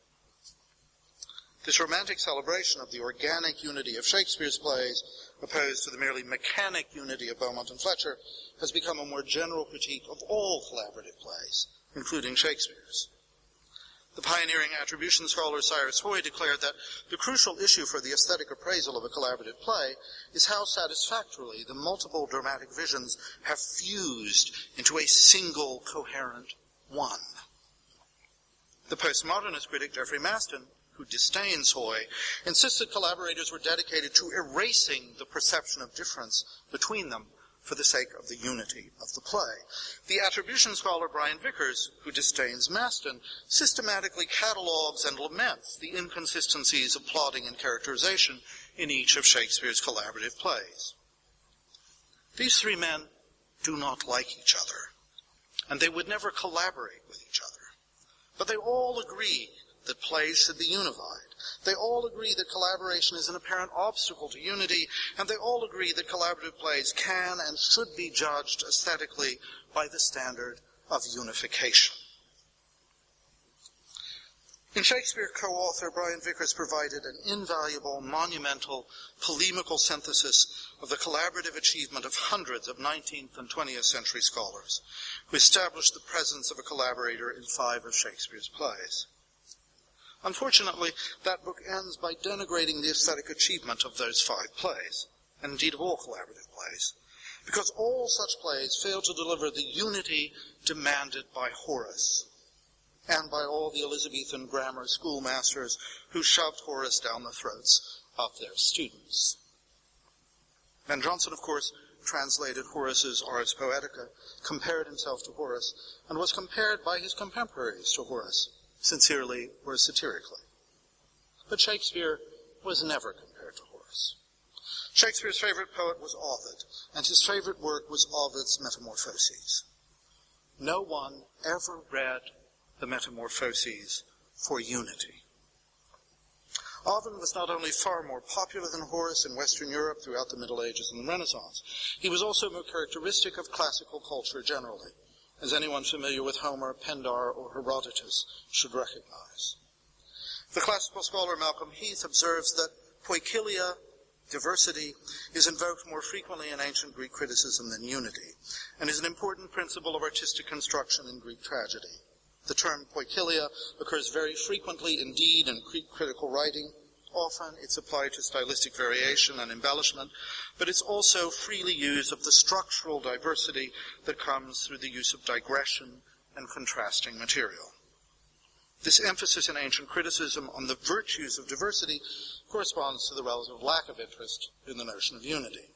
This romantic celebration of the organic unity of Shakespeare's plays, opposed to the merely mechanic unity of Beaumont and Fletcher, has become a more general critique of all collaborative plays, including Shakespeare's. The pioneering attribution scholar Cyrus Hoy declared that the crucial issue for the aesthetic appraisal of a collaborative play is how satisfactorily the multiple dramatic visions have fused into a single coherent one. The postmodernist critic Geoffrey Maston, who disdains Hoy, insists that collaborators were dedicated to erasing the perception of difference between them for the sake of the unity of the play. The attribution scholar Brian Vickers, who disdains Maston, systematically catalogues and laments the inconsistencies of plotting and characterization in each of Shakespeare's collaborative plays. These three men do not like each other. and they would never collaborate with each other. But they all agree that plays should be unified. They all agree that collaboration is an apparent obstacle to unity, and they all agree that collaborative plays can and should be judged aesthetically by the standard of unification. In Shakespeare, co-author Brian Vickers provided an invaluable, monumental, polemical synthesis of the collaborative achievement of hundreds of 19th and 20th century scholars who established the presence of a collaborator in 5 of Shakespeare's plays. Unfortunately, that book ends by denigrating the aesthetic achievement of those 5 plays, and indeed of all collaborative plays, because all such plays fail to deliver the unity demanded by Horace, and by all the Elizabethan grammar schoolmasters who shoved Horace down the throats of their students. Ben Jonson, of course, translated Horace's Ars Poetica, compared himself to Horace, and was compared by his contemporaries to Horace, sincerely or satirically. But Shakespeare was never compared to Horace. Shakespeare's favorite poet was Ovid, and his favorite work was Ovid's Metamorphoses. No one ever read the Metamorphoses for unity. Ovid was not only far more popular than Horace in Western Europe throughout the Middle Ages and the Renaissance, he was also more characteristic of classical culture generally, as anyone familiar with Homer, Pindar, or Herodotus should recognize. The classical scholar Malcolm Heath observes that poikilia, diversity, is invoked more frequently in ancient Greek criticism than unity, and is an important principle of artistic construction in Greek tragedy. The term poikilia occurs very frequently indeed in Greek critical writing. Often it's applied to stylistic variation and embellishment, but it's also freely used of the structural diversity that comes through the use of digression and contrasting material. This emphasis in ancient criticism on the virtues of diversity corresponds to the relative lack of interest in the notion of unity.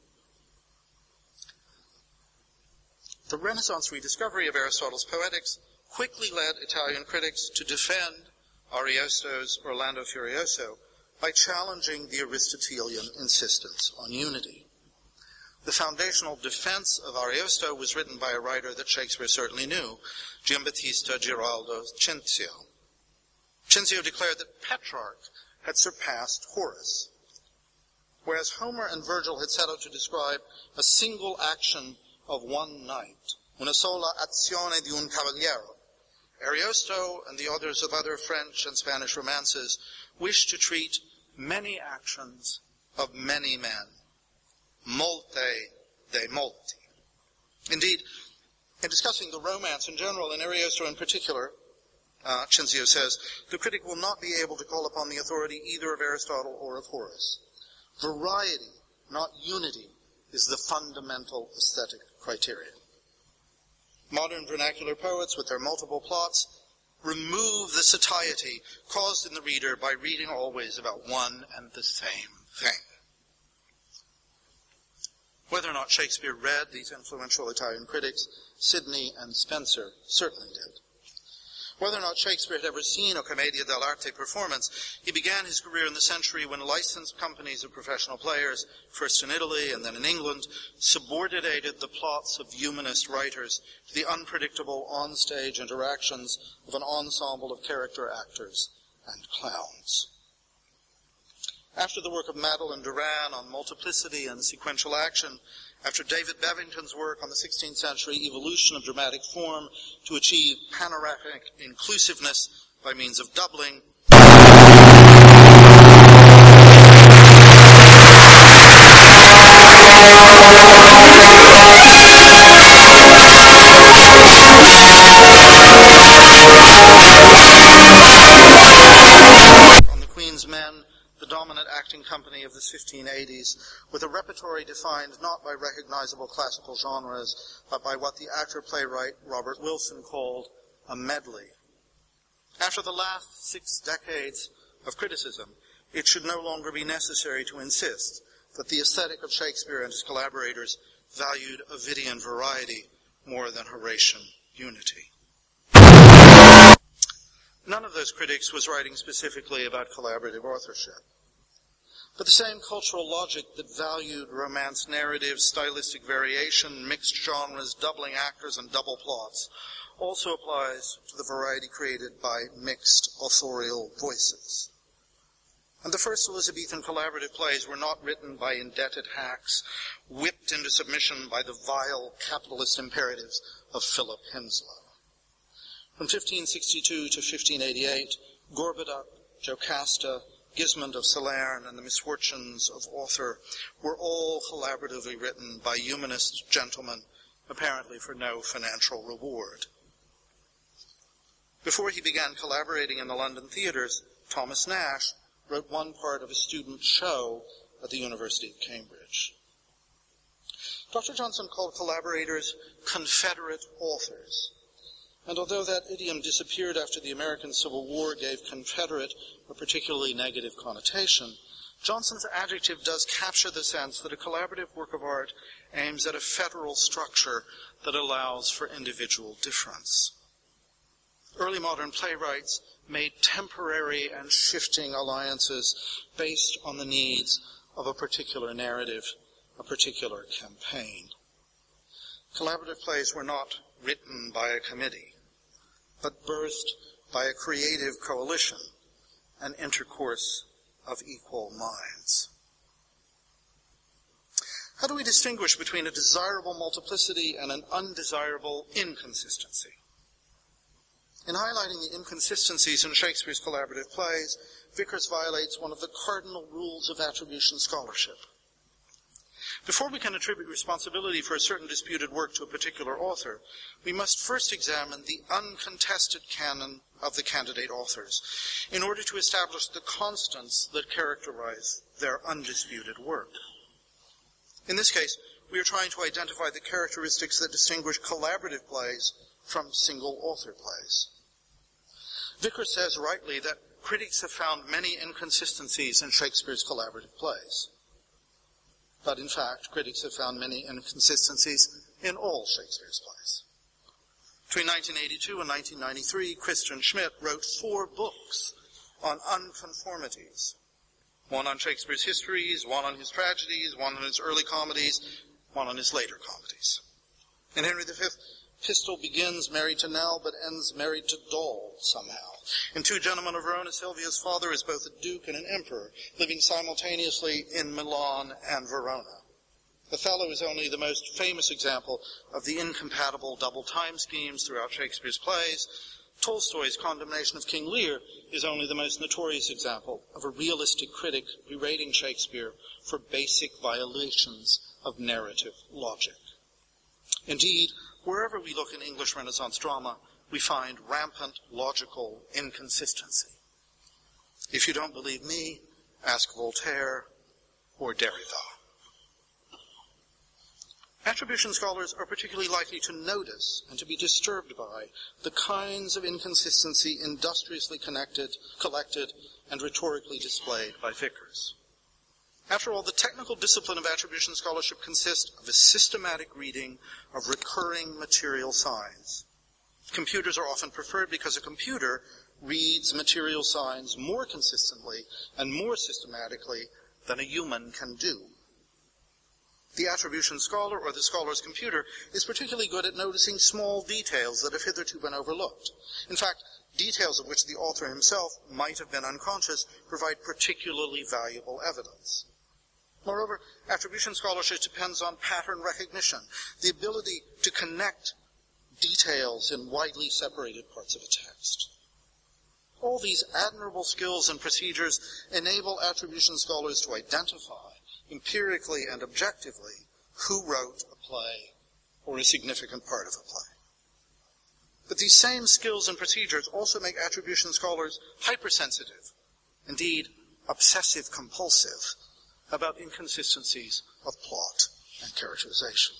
The Renaissance rediscovery of Aristotle's Poetics quickly led Italian critics to defend Ariosto's Orlando Furioso by challenging the Aristotelian insistence on unity. The foundational defense of Ariosto was written by a writer that Shakespeare certainly knew, Giambattista Giraldo Cinzio. Cinzio declared that Petrarch had surpassed Horace, whereas Homer and Virgil had set out to describe a single action of one knight, una sola azione di un cavaliero. Ariosto and the authors of other French and Spanish romances wished to treat many actions of many men, molte de molti. Indeed, in discussing the romance in general, and Ariosto in particular, Cinzio says, the critic will not be able to call upon the authority either of Aristotle or of Horace. Variety, not unity, is the fundamental aesthetic criterion. Modern vernacular poets, with their multiple plots, remove the satiety caused in the reader by reading always about one and the same thing. Whether or not Shakespeare read these influential Italian critics, Sidney and Spencer certainly did. Whether or not Shakespeare had ever seen a Commedia dell'arte performance, he began his career in the century when licensed companies of professional players, first in Italy and then in England, subordinated the plots of humanist writers to the unpredictable on-stage interactions of an ensemble of character actors and clowns. After the work of Madeline Duran on multiplicity and sequential action, after David Bevington's work on the 16th century evolution of dramatic form to achieve panoramic inclusiveness by means of doubling, on The Queen's Men, the dominant acting company of the 1580s, with a repertory defined not by recognizable classical genres, but by what the actor-playwright Robert Wilson called a medley. After the last 6 decades of criticism, it should no longer be necessary to insist that the aesthetic of Shakespeare and his collaborators valued Ovidian variety more than Horatian unity. None of those critics was writing specifically about collaborative authorship. But the same cultural logic that valued romance narrative, stylistic variation, mixed genres, doubling actors, and double plots also applies to the variety created by mixed authorial voices. And the first Elizabethan collaborative plays were not written by indebted hacks, whipped into submission by the vile capitalist imperatives of Philip Henslowe. From 1562 to 1588, Gorboduc, Jocasta, Gismund of Salerne, and the Misfortunes of Arthur were all collaboratively written by humanist gentlemen, apparently for no financial reward. Before he began collaborating in the London theatres, Thomas Nash wrote one part of a student show at the University of Cambridge. Dr. Johnson called collaborators Confederate authors, and although that idiom disappeared after the American Civil War gave Confederate a particularly negative connotation, Johnson's adjective does capture the sense that a collaborative work of art aims at a federal structure that allows for individual difference. Early modern playwrights made temporary and shifting alliances based on the needs of a particular narrative, a particular campaign. Collaborative plays were not written by a committee, but birthed by a creative coalition, an intercourse of equal minds. How do we distinguish between a desirable multiplicity and an undesirable inconsistency? In highlighting the inconsistencies in Shakespeare's collaborative plays, Vickers violates one of the cardinal rules of attribution scholarship. Before we can attribute responsibility for a certain disputed work to a particular author, we must first examine the uncontested canon of the candidate authors in order to establish the constants that characterize their undisputed work. In this case, we are trying to identify the characteristics that distinguish collaborative plays from single-author plays. Vickers says rightly that critics have found many inconsistencies in Shakespeare's collaborative plays. But in fact, critics have found many inconsistencies in all Shakespeare's plays. Between 1982 and 1993, Christian Schmidt wrote 4 books on unconformities. One on Shakespeare's histories, one on his tragedies, one on his early comedies, one on his later comedies. In Henry V, Pistol begins married to Nell, but ends married to Doll somehow. In Two Gentlemen of Verona, Silvia's father is both a duke and an emperor, living simultaneously in Milan and Verona. Othello is only the most famous example of the incompatible double time schemes throughout Shakespeare's plays. Tolstoy's condemnation of King Lear is only the most notorious example of a realistic critic berating Shakespeare for basic violations of narrative logic. Indeed, wherever we look in English Renaissance drama, we find rampant logical inconsistency. If you don't believe me, ask Voltaire or Derrida. Attribution scholars are particularly likely to notice and to be disturbed by the kinds of inconsistency industriously collected, and rhetorically displayed by Vickers. After all, the technical discipline of attribution scholarship consists of a systematic reading of recurring material signs. Computers are often preferred because a computer reads material signs more consistently and more systematically than a human can do. The attribution scholar, or the scholar's computer, is particularly good at noticing small details that have hitherto been overlooked. In fact, details of which the author himself might have been unconscious provide particularly valuable evidence. Moreover, attribution scholarship depends on pattern recognition, the ability to connect details in widely separated parts of a text. All these admirable skills and procedures enable attribution scholars to identify, empirically and objectively, who wrote a play or a significant part of a play. But these same skills and procedures also make attribution scholars hypersensitive, indeed obsessive-compulsive, about inconsistencies of plot and characterization.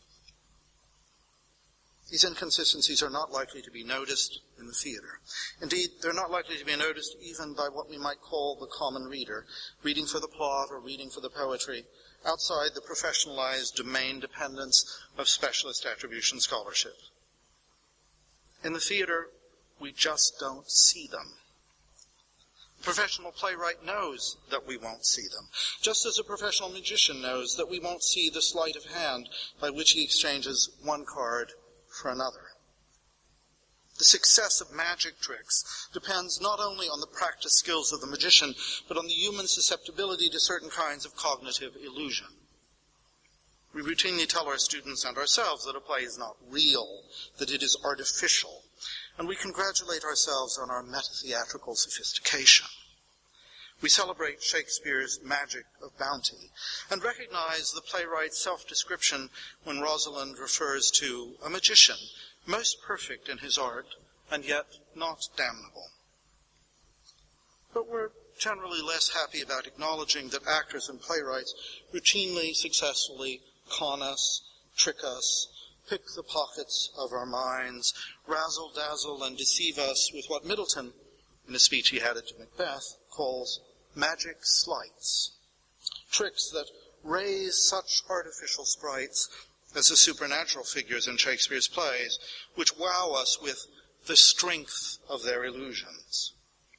These inconsistencies are not likely to be noticed in the theater. Indeed, they're not likely to be noticed even by what we might call the common reader, reading for the plot or reading for the poetry, outside the professionalized domain dependence of specialist attribution scholarship. In the theater, we just don't see them. A professional playwright knows that we won't see them, just as a professional magician knows that we won't see the sleight of hand by which he exchanges one card for another. The success of magic tricks depends not only on the practice skills of the magician, but on the human susceptibility to certain kinds of cognitive illusion. We routinely tell our students and ourselves that a play is not real, that it is artificial, and we congratulate ourselves on our meta-theatrical sophistication. We celebrate Shakespeare's magic of bounty and recognize the playwright's self-description when Rosalind refers to a magician, most perfect in his art, and yet not damnable. But we're generally less happy about acknowledging that actors and playwrights routinely, successfully con us, trick us, pick the pockets of our minds, razzle-dazzle and deceive us with what Middleton, in a speech he had at Macbeth, calls magic sleights, tricks that raise such artificial sprites as the supernatural figures in Shakespeare's plays, which wow us with the strength of their illusions.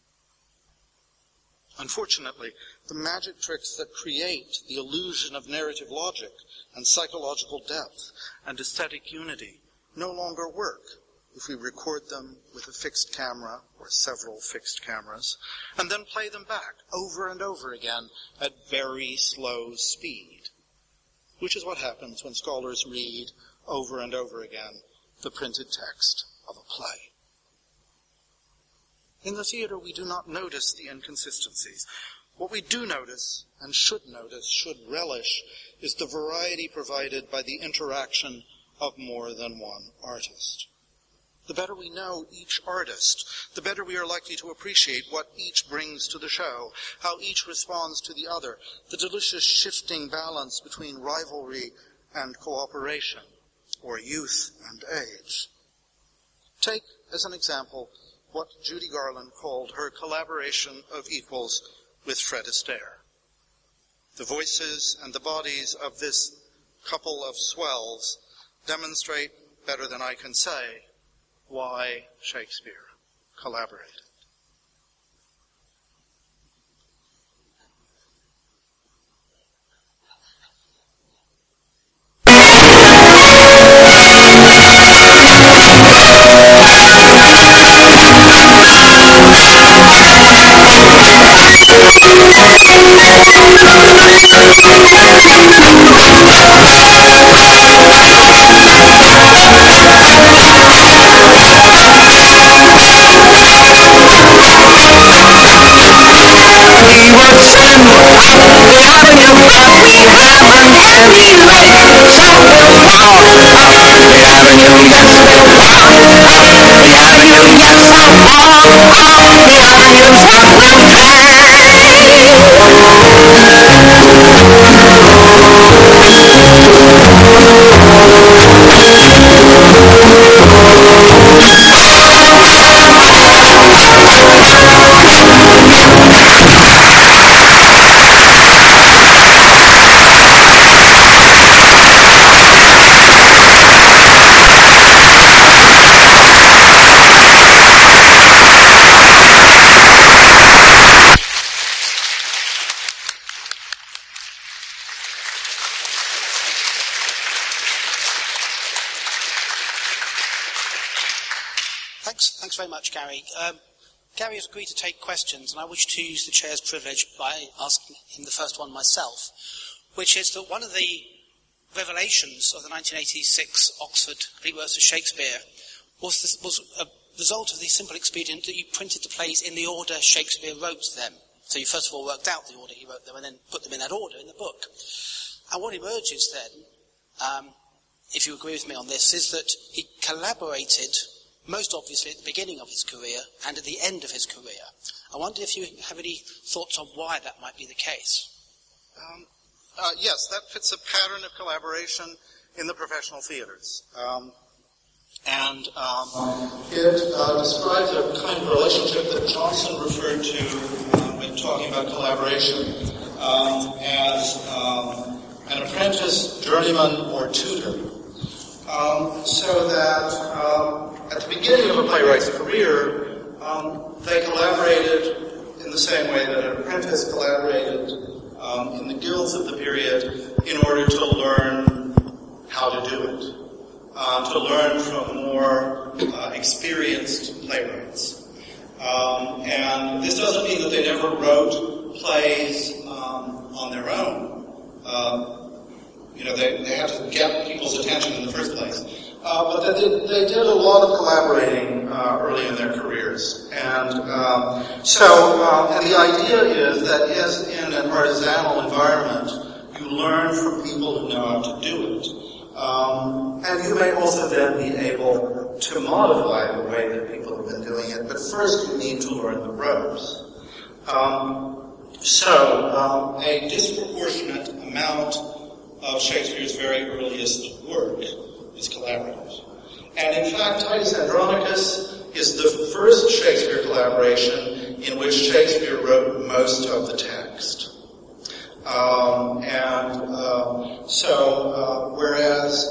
Unfortunately, the magic tricks that create the illusion of narrative logic and psychological depth and aesthetic unity no longer work if we record them with a fixed camera or several fixed cameras, and then play them back over and over again at very slow speed, which is what happens when scholars read over and over again the printed text of a play. In the theater, we do not notice the inconsistencies. What we do notice, and should relish, is the variety provided by the interaction of more than one artist. The better we know each artist, the better we are likely to appreciate what each brings to the show, how each responds to the other, the delicious shifting balance between rivalry and cooperation, or youth and age. Take, as an example, what Judy Garland called her collaboration of equals with Fred Astaire. The voices and the bodies of this couple of swells demonstrate, better than I can say, why Shakespeare collaborated. Thanks very much, Gary. Gary has agreed to take questions, and I wish to use the chair's privilege by asking him the first one myself, which is that one of the revelations of the 1986 Oxford Complete Works of Shakespeare was a result of the simple expedient that you printed the plays in the order Shakespeare wrote them. So you first of all worked out the order he wrote them and then put them in that order in the book. And what emerges then, if you agree with me on this, is that he collaborated most obviously at the beginning of his career and at the end of his career. I wonder if you have any thoughts on why that might be the case. Yes, that fits a pattern of collaboration in the professional theaters. It describes a kind of relationship that Johnson referred to when talking about collaboration as an apprentice, journeyman, or tutor. So that at the beginning of a playwright's career, they collaborated in the same way that an apprentice collaborated in the guilds of the period in order to learn how to do it, to learn from more experienced playwrights. And this doesn't mean that they never wrote plays on their own. They had to get people's attention in the first place. But they did a lot of collaborating early in their careers. And and the idea is that as in an artisanal environment, you learn from people who know how to do it. And you may also then be able to modify the way that people have been doing it, but first you need to learn the ropes. A disproportionate amount of Shakespeare's very earliest work is collaborative. And in fact, Titus Andronicus is the first Shakespeare collaboration in which Shakespeare wrote most of the text. Whereas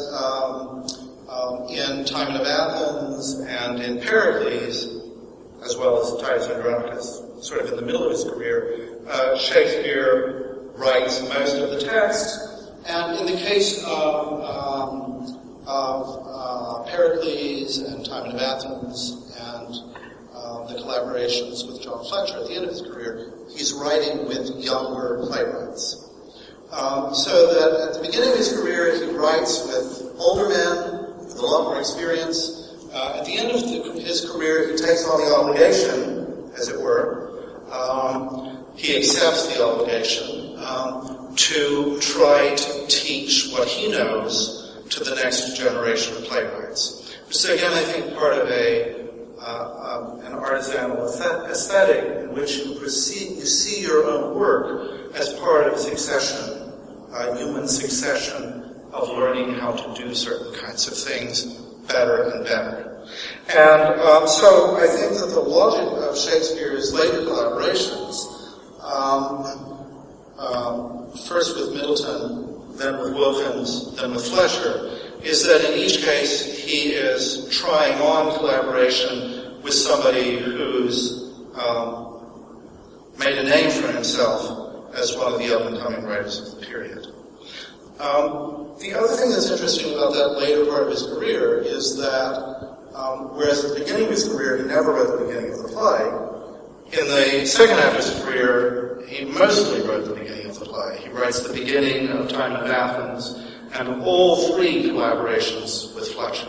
in Timon of Athens and in Pericles, as well as Titus Andronicus, sort of in the middle of his career, Shakespeare writes most of the text. And in the case of Pericles and Timon of Athens and the collaborations with John Fletcher at the end of his career, he's writing with younger playwrights. So that at the beginning of his career, he writes with older men with a lot more experience. At the end of his career, he takes on the obligation, as it were. He accepts the obligation to try to teach what he knows to the next generation of playwrights. Which is, again, I think part of an artisanal aesthetic in which you see your own work as part of a succession, a human succession of learning how to do certain kinds of things better and better. And so I think that the logic of Shakespeare's later collaborations, first with Middleton, then with Wilkins, then with Fletcher, is that in each case he is trying on collaboration with somebody who's made a name for himself as one of the up-and-coming writers of the period. The other thing that's interesting about that later part of his career is that whereas at the beginning of his career he never wrote the beginning of the play, in the second half of his career he mostly wrote the beginning of the play. He writes the beginning of Timon of Athens and all three collaborations with Fletcher.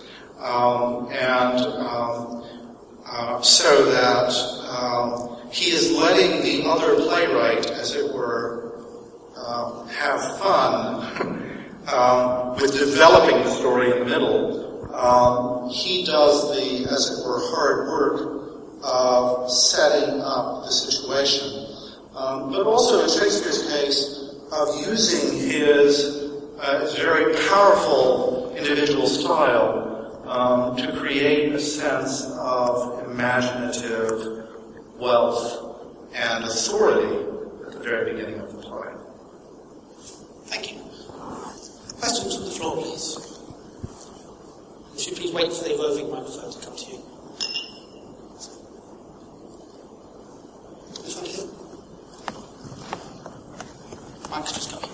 So that he is letting the other playwright, as it were, have fun with developing the story in the middle. He does the, as it were, hard work of setting up the situation. But also in Shakespeare's case, of using his very powerful individual style to create a sense of imaginative wealth and authority at the very beginning of the play. Thank you. Questions from the floor, please. If you please wait for the roving microphone to come to you. This one here. Mike's just coming.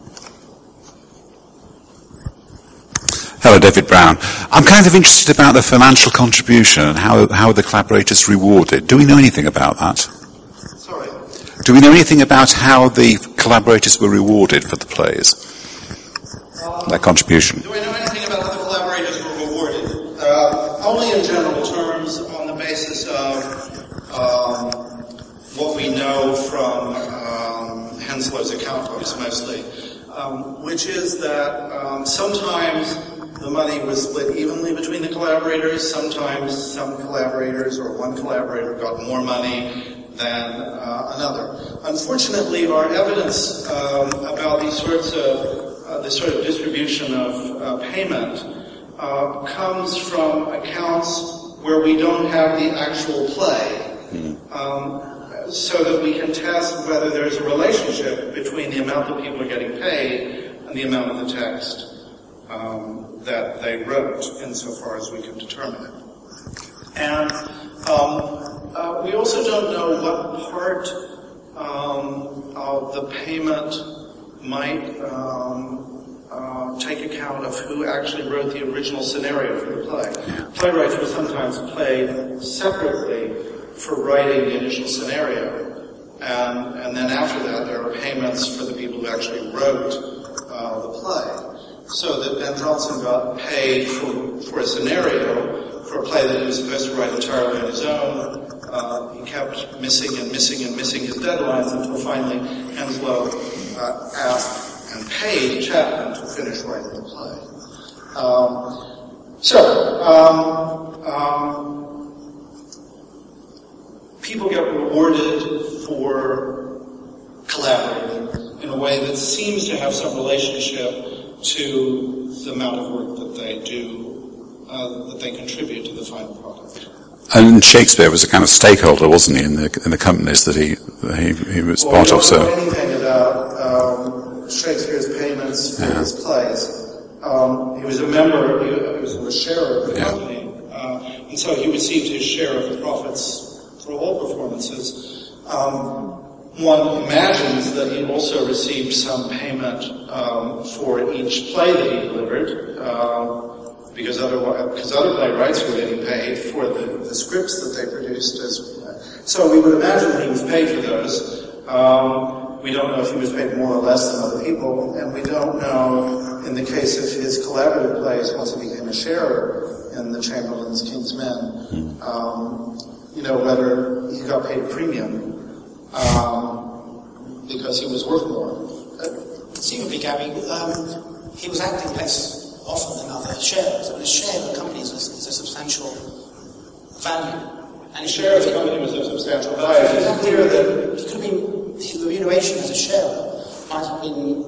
Hello, David Brown. I'm kind of interested about the financial contribution and how the collaborators rewarded. Do we know anything about that? Sorry? Do we know anything about how the collaborators were rewarded for the plays? That contribution. Do I know anything about how the collaborators were rewarded? Only in general terms, on the basis of what we know from Henslow's account books mostly, which is that sometimes the money was split evenly between the collaborators. Sometimes some collaborators or one collaborator got more money than another. Unfortunately, our evidence about these sorts of this sort of distribution of payment comes from accounts where we don't have the actual play, so that we can test whether there's a relationship between the amount that people are getting paid and the amount of the text that they wrote, insofar as we can determine it. And we also don't know what part of the payment might take account of who actually wrote the original scenario for the play. Playwrights were sometimes paid separately for writing the initial scenario, and then after that there are payments for the people who actually wrote the play. So that Ben Jonson got paid for a scenario for a play that he was supposed to write entirely on his own. He kept missing his deadlines until finally Henslowe asked and paid Chapman to finish writing the play. People get rewarded for collaborating in a way that seems to have some relationship to the amount of work that they do, that they contribute to the final product. And Shakespeare was a kind of stakeholder, wasn't he, in the companies that he was part of? So we don't know anything about Shakespeare's payments for his plays. He was a member, he was a sharer of the company, and so he received his share of the profits for all performances. One imagines that he also received some payment for each play that he delivered, because other playwrights were getting paid for the scripts that they produced. So we would imagine that he was paid for those. We don't know if he was paid more or less than other people, and we don't know, in the case of his collaborative plays, once he became a sharer in the Chamberlain's King's Men, whether he got paid a premium because he was worth more. Conceivably, Gary, he was acting less often than other sharers. I mean, a share of a company is a substantial value. And a share of a company was a substantial value. It's clear that it could have been his remuneration as a sharer might have been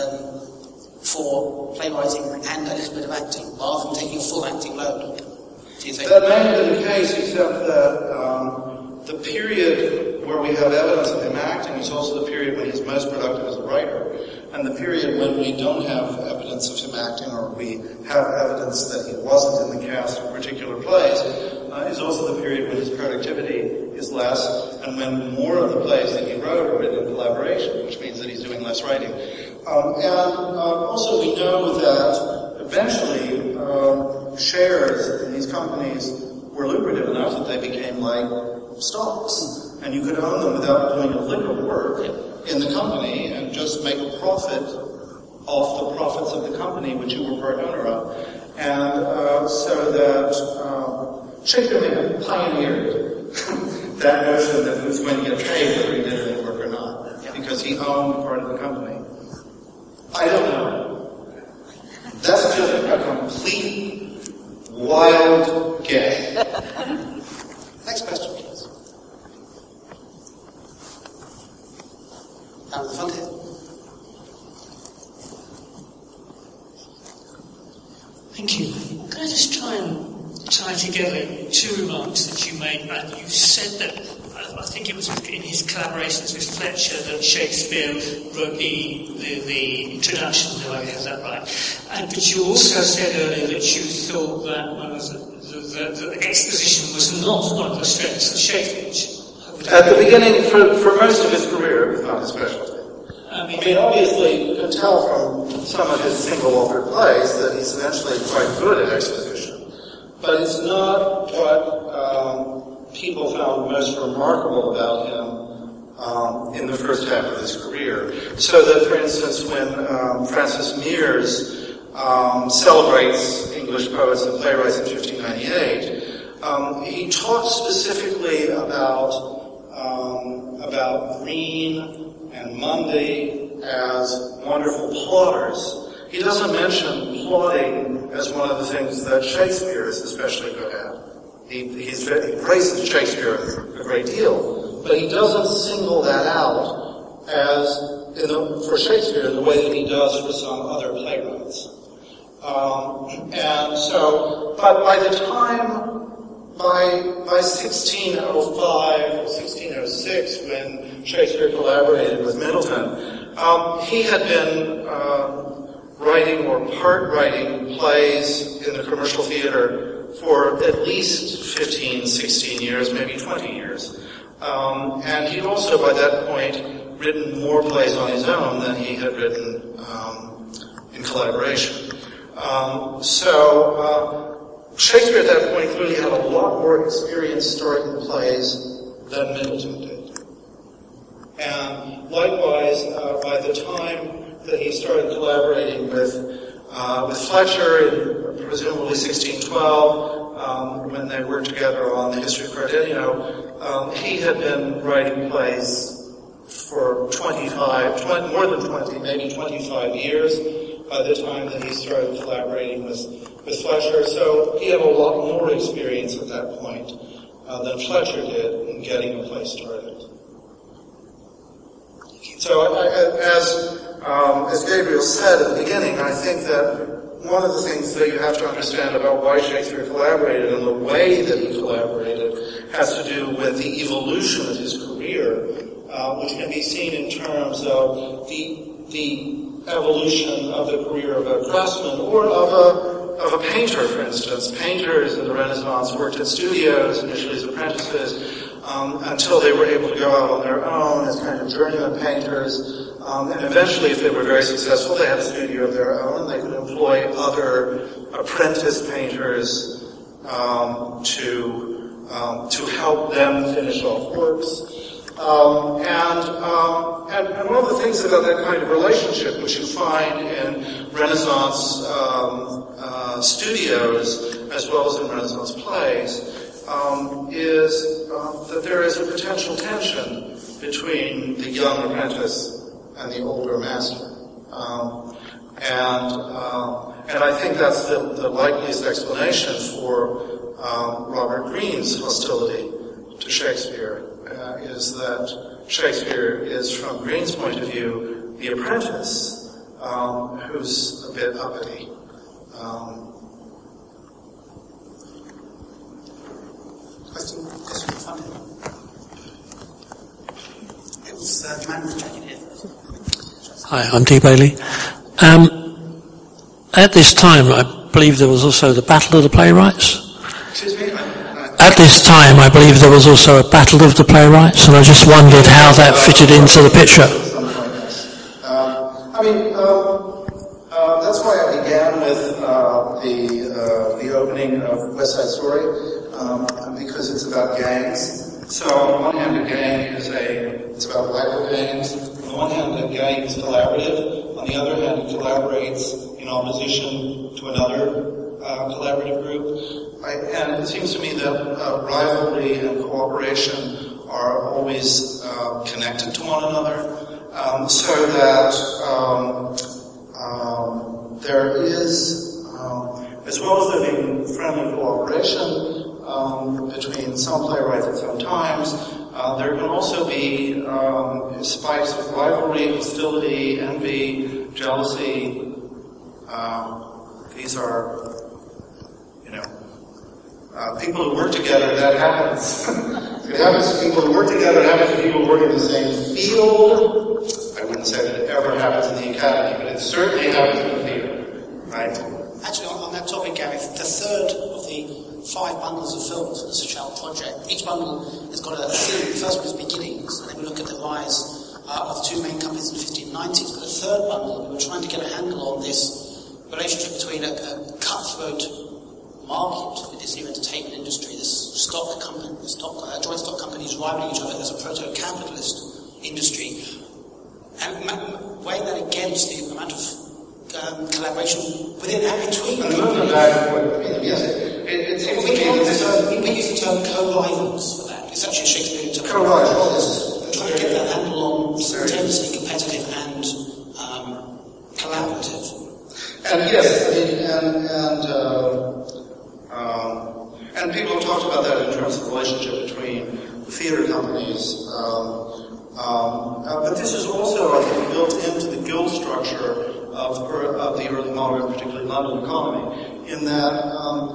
for playwriting and a little bit of acting, rather than taking a full acting load. Do you think? That may have been the case, except that the period where we have evidence of him acting is also the period when he's most productive as a writer. And the period when we don't have evidence of him acting, or we have evidence that he wasn't in the cast of particular plays, is also the period when his productivity is less, and when more of the plays that he wrote are written in collaboration, which means that he's doing less writing. Also we know that eventually shares in these companies were lucrative enough that they became like stocks, and you could own them without doing a lick of work in the company and just make a profit off the profits of the company which you were part owner of. And so that Shakespeare pioneered that notion that he was going to get paid whether he did any work or not, because he owned part of the company. I don't know. That's just a complete wild guess. Next question, please. Down at the front here. Thank you. Can I just try and tie together two remarks that you made, Matt? You said that, I think it was in his collaborations with Fletcher, that Shakespeare wrote the introduction, do I have that right? But you also said earlier that you thought that the exposition was not one of the strengths of Shakespeare. At the beginning, for most of his career, it was not his specialty. I mean, obviously, you can tell from some of his single-authored plays that he's eventually quite good at exposition. But it's not what people found most remarkable about him in the first half of his career. So that, for instance, when Francis Mears celebrates English poets and playwrights in 1598, he talks specifically about Greene and Mundy as wonderful plotters. He doesn't mention plotting as one of the things that Shakespeare is especially good at. He praises Shakespeare a great deal, but he doesn't single that out for Shakespeare in the way that he does for some other playwrights. But by the time, by 1605 or 1606, when Shakespeare collaborated with Middleton, he had been writing or part writing plays in the commercial theater for at least 15, 16 years, maybe 20 years. And he'd also, by that point, written more plays on his own than he had written in collaboration. Shakespeare at that point clearly had a lot more experience starting plays than Middleton did. And likewise, by the time that he started collaborating with Fletcher in presumably 1612, when they worked together on the History of Cardenio, he had been writing plays for more than 20, maybe 25 years by the time that he started collaborating with Fletcher. So he had a lot more experience at that point than Fletcher did in getting a play started. So as Gabriel said at the beginning, I think that one of the things that you have to understand about why Shakespeare collaborated and the way that he collaborated has to do with the evolution of his career, which can be seen in terms of the evolution of the career of a craftsman or of a painter, for instance. Painters in the Renaissance worked in studios, initially as apprentices, until they were able to go out on their own as kind of journeyman painters. And eventually, if they were very successful, they had a studio of their own. They could employ other apprentice painters to help them finish off works. And one of the things about that kind of relationship, which you find in Renaissance studios as well as in Renaissance plays, is that there is a potential tension between the young apprentice and the older master. And I think that's the likeliest explanation for Robert Greene's hostility to Shakespeare, is that Shakespeare is, from Greene's point of view, the apprentice who's a bit uppity. Question from it was the man with the jacket here. Hi, I'm Dee Bailey. At this time, I believe there was also the Battle of the Playwrights. Excuse me? At this time, I believe there was also a Battle of the Playwrights, and I just wondered how that fitted into the picture. That's why I began with the opening of West Side Story, because it's about gangs. So on one hand, a gang it's about rival gangs. On the one hand, a gang is collaborative. On the other hand, it collaborates in opposition to another collaborative group. And it seems to me that rivalry and cooperation are always connected to one another, so that there is, as well as there being friendly cooperation between some playwrights at some times, there can also be spikes of rivalry, hostility, envy, jealousy. These are, people who work together, that happens. It happens to people who work together, it happens to people who work in the same field. I wouldn't say that it ever happens in the academy, but it certainly happens in the theater, right? Actually, on that topic, Gary, the third of the 5 bundles of films for the Seychelles project, each bundle has got a theme. The first one is beginnings, and then we look at the rise of the 2 main companies in the 1590s. But the third bundle, we were trying to get a handle on this relationship between a cutthroat market with this new entertainment industry, this joint stock companies rivaling each other as a proto-capitalist industry, and weighing that against the amount of collaboration within and between. Yes, it seems to me that we use the term co-rivals for that. It's actually a Shakespearean term. Co-rivals. We're trying to get that handle on simultaneously competitive and collaborative. And yes, and people have talked about that in terms of the relationship between the theater companies. But this is also, I think, built into the guild structure of the early modern, particularly London economy, in that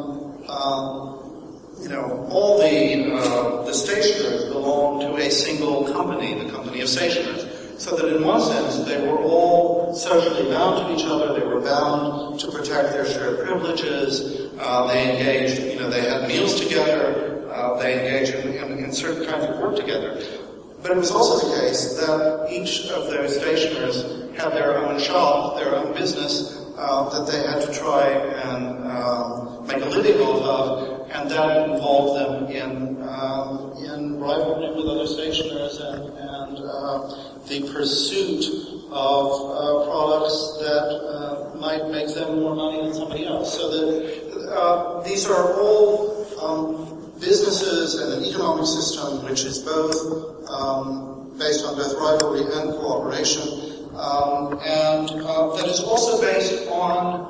all the stationers belong to a single company, the company of stationers. So that in one sense, they were all socially bound to each other. They were bound to protect their shared privileges. They engaged, they had meals together. They engaged in certain kinds of work together. But it was also the case that each of those stationers had their own shop, their own business, that they had to try and make a living off of, and that involved them in rivalry with other stationers and the pursuit of products that might make them more money than somebody else. So these are all businesses and an economic system which is both based on both rivalry and cooperation, and that is also based on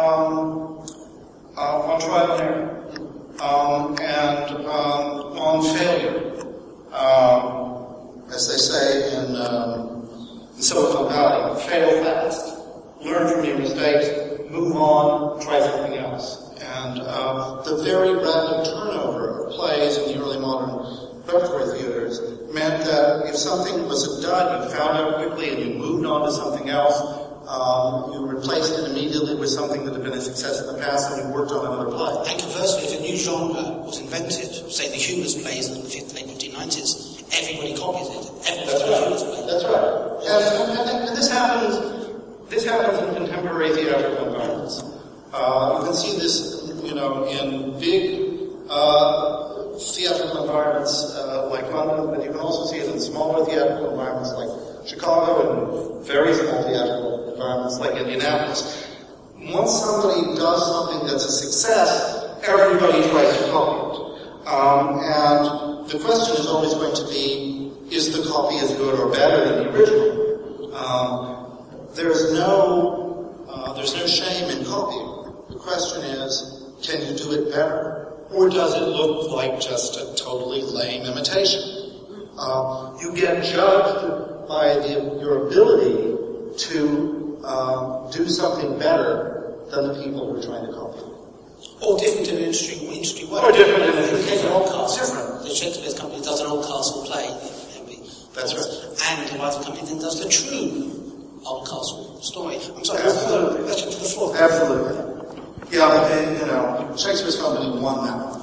trial and error and on failure. As they say in Silicon Valley, fail fast, learn from your mistakes, move on, try something else. And the very rapid turnover of plays in the early modern repertory theaters meant that if something was a dud, you found out quickly and you moved on to something else. You replaced it immediately with something that had been a success in the past, and you worked on another play. And conversely, if a new genre was invented, say the humorous plays in the late 1590s, everybody copies it. That's right. And this happens in contemporary theatrical environments. You can see this, in big theatrical environments like London, but you can also see it in smaller theatrical environments like Chicago and very small theatrical environments like Indianapolis. Once somebody does something that's a success, everybody tries to copy it. And the question is always going to be, is the copy as good or better than the original? There's no shame in copying. The question is, can you do it better? Or does it look like just a totally lame imitation? You get judged by your ability to do something better than the people who are trying to copy. Or different in an interesting way. Or different in an interesting way. Different. The Shakespeare's company does an Oldcastle play. That's right. And the Rival company then does the true Oldcastle story. I'm sorry, absolutely. Question to the floor. Absolutely. Yeah, but Shakespeare's company won that one.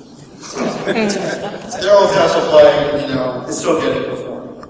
Their Oldcastle play, is still getting performed.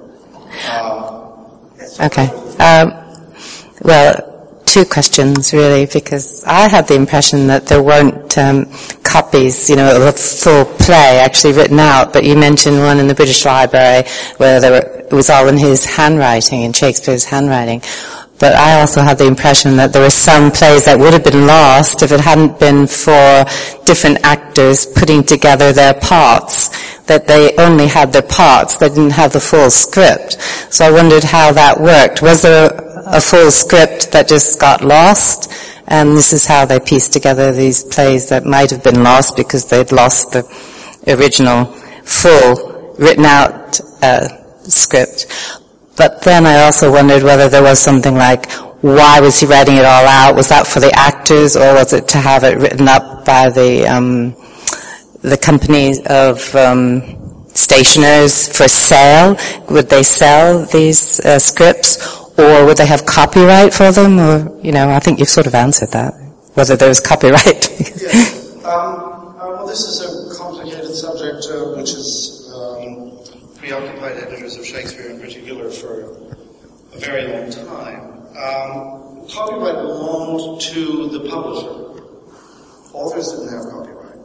Okay. Well, two questions really, because I had the impression that there weren't copies, of a full play actually written out, but you mentioned one in the British Library where it was all in his handwriting, in Shakespeare's handwriting. But I also had the impression that there were some plays that would have been lost if it hadn't been for different actors putting together their parts, that they only had their parts, they didn't have the full script. So I wondered how that worked. Was there a full script that just got lost? And this is how they pieced together these plays that might have been lost because they'd lost the original full written out script. But then I also wondered whether there was something like, why was he writing it all out? Was that for the actors, or was it to have it written up by the companies of stationers for sale? Would they sell these scripts, or would they have copyright for them? Or I think you've sort of answered that. Whether there was copyright. Yes. Well, this is a complicated subject, which has preoccupied editors of Shakespeare in particular for a very long time. Copyright belonged to the publisher. Authors didn't have copyright.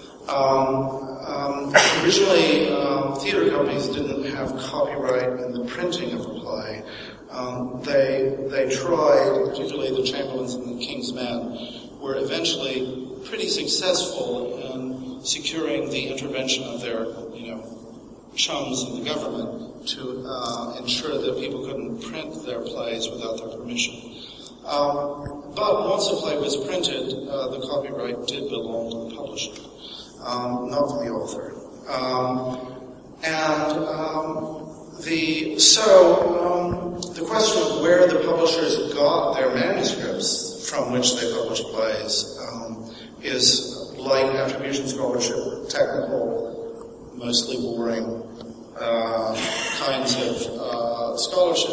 Originally, theater companies didn't have copyright in the printing of a play. They tried, particularly the Chamberlains and the King's Men, were eventually pretty successful in securing the intervention of their, chums in the government to ensure that people couldn't print their plays without their permission. But once a play was printed, the copyright did belong to the publisher, not to the author. The question of where the publishers got their manuscripts from which they published plays is like attribution scholarship, technical, mostly boring kinds of scholarship.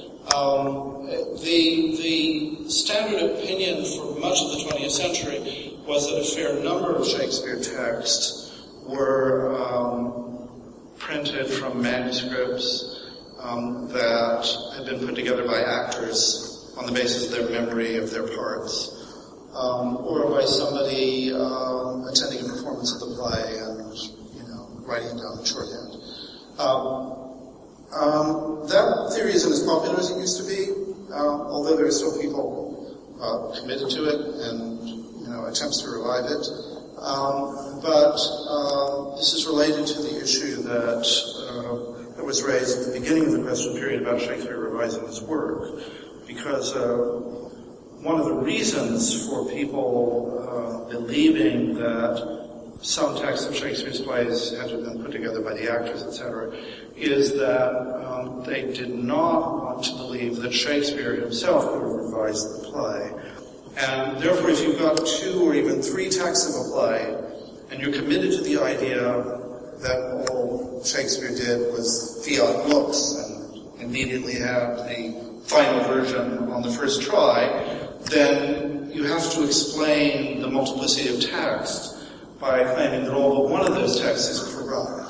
The standard opinion for much of the 20th century was that a fair number of Shakespeare texts were printed from manuscripts that had been put together by actors on the basis of their memory of their parts, or by somebody attending a performance of the play and, writing it down in shorthand. That theory isn't as popular as it used to be, although there are still people committed to it and, attempts to revive it. But this is related to the issue that was raised at the beginning of the question period about Shakespeare revising his work, because one of the reasons for people believing that some texts of Shakespeare's plays had to have been put together by the actors, etc., is that they did not want to believe that Shakespeare himself could have revised the play. And therefore, if you've got 2 or even 3 texts of a play, and you're committed to the idea that all Shakespeare did was fiat lux and immediately have the final version on the first try, then you have to explain the multiplicity of text by claiming that all but one of those texts is corrupt.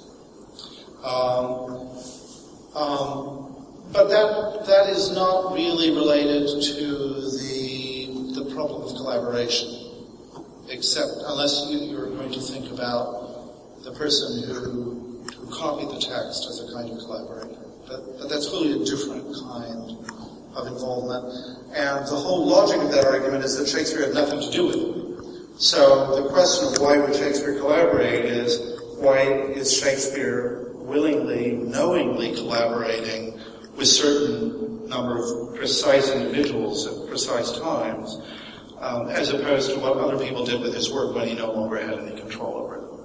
But that is not really related to the problem of collaboration, except unless you're going to think about the person who copied the text as a kind of collaborator. But that's really a different kind of involvement. And the whole logic of that argument is that Shakespeare had nothing to do with it. So the question of why would Shakespeare collaborate is, why is Shakespeare willingly, knowingly collaborating with certain number of precise individuals at precise times, as opposed to what other people did with his work when he no longer had any control over it.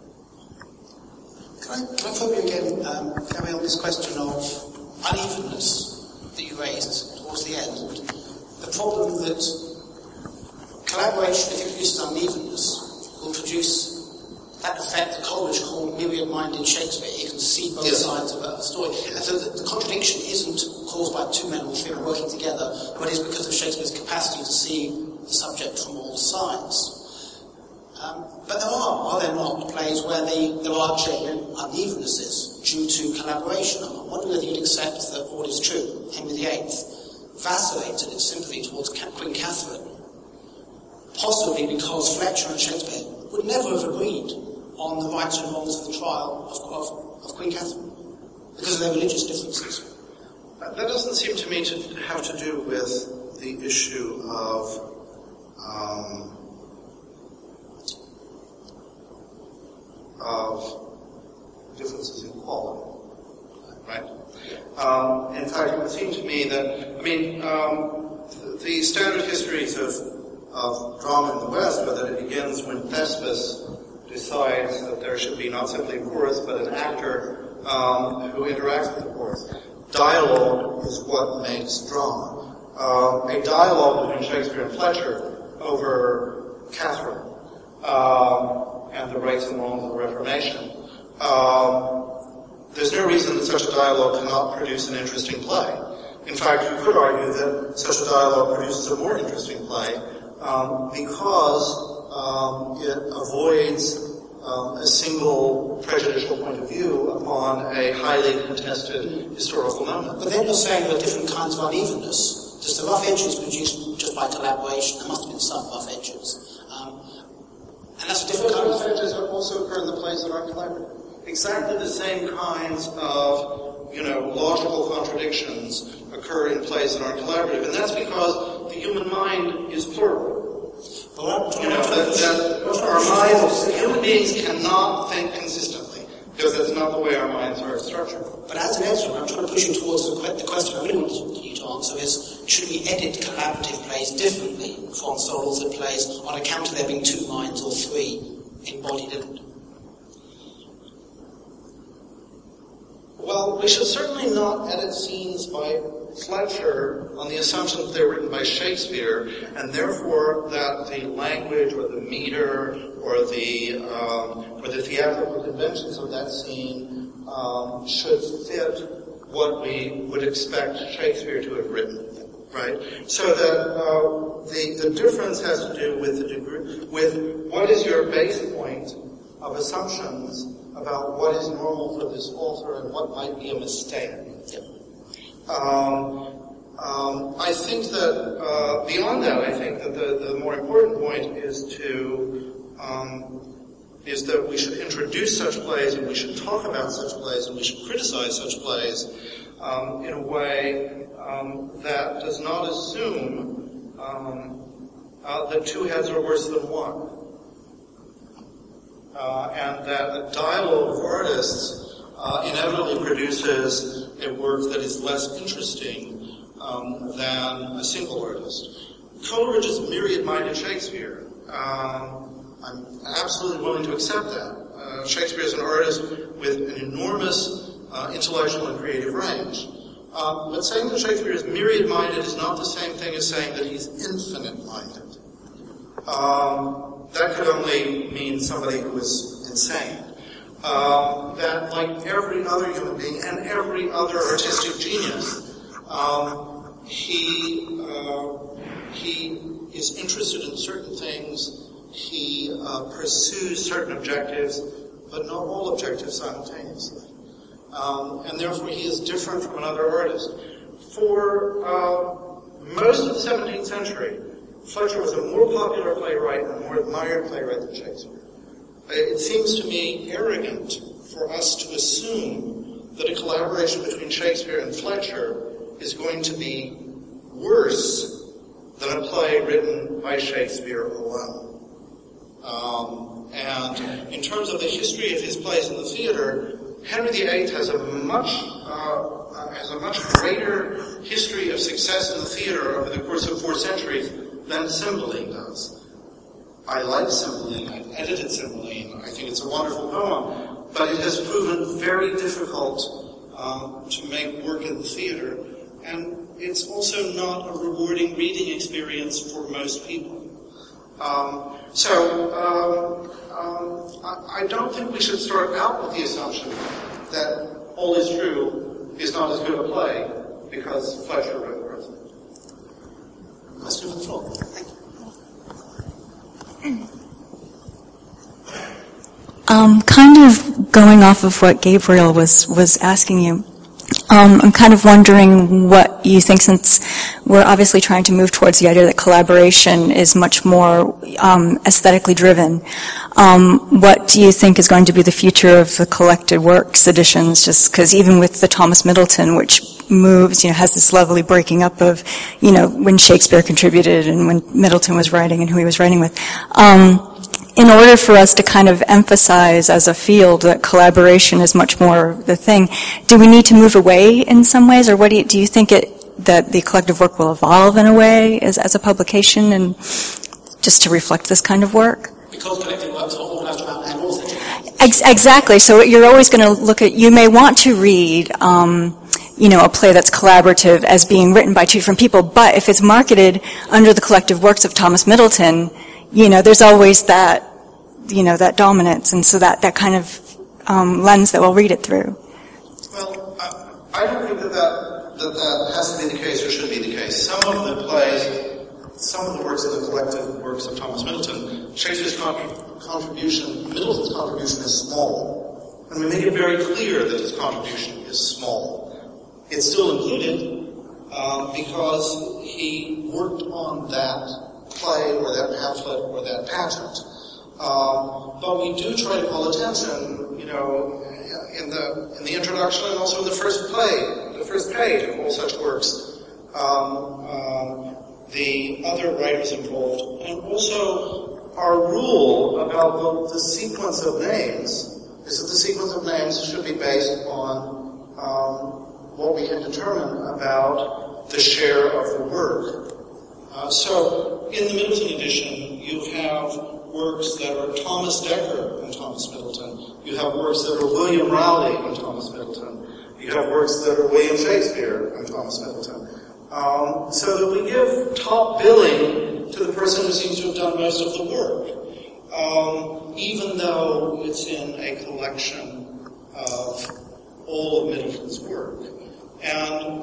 Can I probe you again, Gary, on this question of unevenness that you raised towards the end? The problem that collaboration, if it produces unevenness, will produce that effect that Coleridge called myriad-minded Shakespeare. You can see both sides of a story. And so the contradiction isn't caused by 2 men or 3 working together, but is because of Shakespeare's capacity to see the subject from all sides. But there are there not, plays where there are genuine unevennesses due to collaboration? I wonder whether you'd accept that what is true. Henry VIII vacillated in sympathy towards Queen Catherine, possibly because Fletcher and Shakespeare would never have agreed on the rights and wrongs of the trial of Queen Catherine, because of their religious differences. That doesn't seem to me to have to do with the issue of differences in quality, right? In fact, it would seem to me that, the standard histories of drama in the West, whether it begins when Thespis decides that there should be not simply a chorus, but an actor who interacts with the chorus. Dialogue is what makes drama. A dialogue between Shakespeare and Fletcher over Catherine and the rights and wrongs of the Reformation. There's no reason that such a dialogue cannot produce an interesting play. In fact, you could argue that such a dialogue produces a more interesting play because it avoids a single prejudicial point of view upon a highly contested historical moment. But then you're saying there are different kinds of unevenness. Just the rough edges produced just by collaboration. There must have been some rough edges. And that's a different kind of... Rough edges also occur in the plays that aren't collaborative. Exactly the same kinds of, logical contradictions occur in plays that aren't collaborative. And that's because the human mind is plural. Our minds, human beings cannot think consistently, because that's not the way our minds are structured. But as an answer, I'm trying to push you towards the question I really want you to answer is, should we edit collaborative plays differently from solo-authored plays on account of there being 2 minds or 3 embodied in it? Well, we should certainly not edit scenes by Fletcher on the assumption that they're written by Shakespeare, and therefore that the language or the meter or the theatrical conventions of that scene should fit what we would expect Shakespeare to have written, right? So that the difference has to do with the degree, with what is your base point of assumptions about what is normal for this author and what might be a mistake. I think that beyond that, I think that the more important point is that we should introduce such plays, and we should talk about such plays, and we should criticize such plays in a way that does not assume that two heads are worse than one, and that a dialogue of artists inevitably produces a work that is less interesting than a single artist. Coleridge's myriad-minded Shakespeare. I'm absolutely willing to accept that. Shakespeare is an artist with an enormous intellectual and creative range. But saying that Shakespeare is myriad-minded is not the same thing as saying that he's infinite-minded. That could only mean somebody who is insane. That, like every other human being and every other artistic genius, he is interested in certain things. He pursues certain objectives, but not all objectives simultaneously. And therefore he is different from another artist. For most of the 17th century, Fletcher was a more popular playwright and a more admired playwright than Shakespeare. It seems to me arrogant for us to assume that a collaboration between Shakespeare and Fletcher is going to be worse than a play written by Shakespeare alone. And in terms of the history of his plays in the theater, Henry VIII has a much greater history of success in the theater over the course of 4 centuries than Cymbeline does. I like Cymbeline. I've edited Cymbeline. I think it's a wonderful poem, but it has proven very difficult to make work in the theater, and it's also not a rewarding reading experience for most people. I don't think we should start out with the assumption that All Is True is not as good a play because Fletcher wrote the rest of it. Question on the floor. Thank you. Kind of going off of what Gabriel was asking you, I'm kind of wondering what you think, since we're obviously trying to move towards the idea that collaboration is much more aesthetically driven. What do you think is going to be the future of the collected works editions? Just because even with the Thomas Middleton, which moves, has this lovely breaking up of, when Shakespeare contributed and when Middleton was writing and who he was writing with. In order for us to kind of emphasize as a field that collaboration is much more the thing, do we need to move away in some ways, or what do you think that the collective work will evolve in a way as a publication and just to reflect this kind of work? Because collective works are organised around an author. Exactly. So you're always going to look at, you may want to read, a play that's collaborative as being written by two different people, but if it's marketed under the collective works of Thomas Middleton, there's always that, that dominance, and so that kind of lens that we'll read it through. Well, I don't think that has to be the case or should be the case. Some of the works of the collective works of Thomas Middleton, Shakespeare's contribution, Middleton's contribution is small. And we make it very clear that his contribution is small. It's still included because he worked on that play or that pamphlet or that pageant. But we do try to call attention, in the introduction and also in the first page of all such works, the other writers involved, and also our rule about the sequence of names is that the sequence of names should be based on what we can determine about the share of the work. So, in the Middleton edition, you have works that are Thomas Dekker and Thomas Middleton. You have works that are William Rowley and Thomas Middleton. You have works that are William Shakespeare and Thomas Middleton. So that we give top billing to the person who seems to have done most of the work, even though it's in a collection of all of Middleton's work. And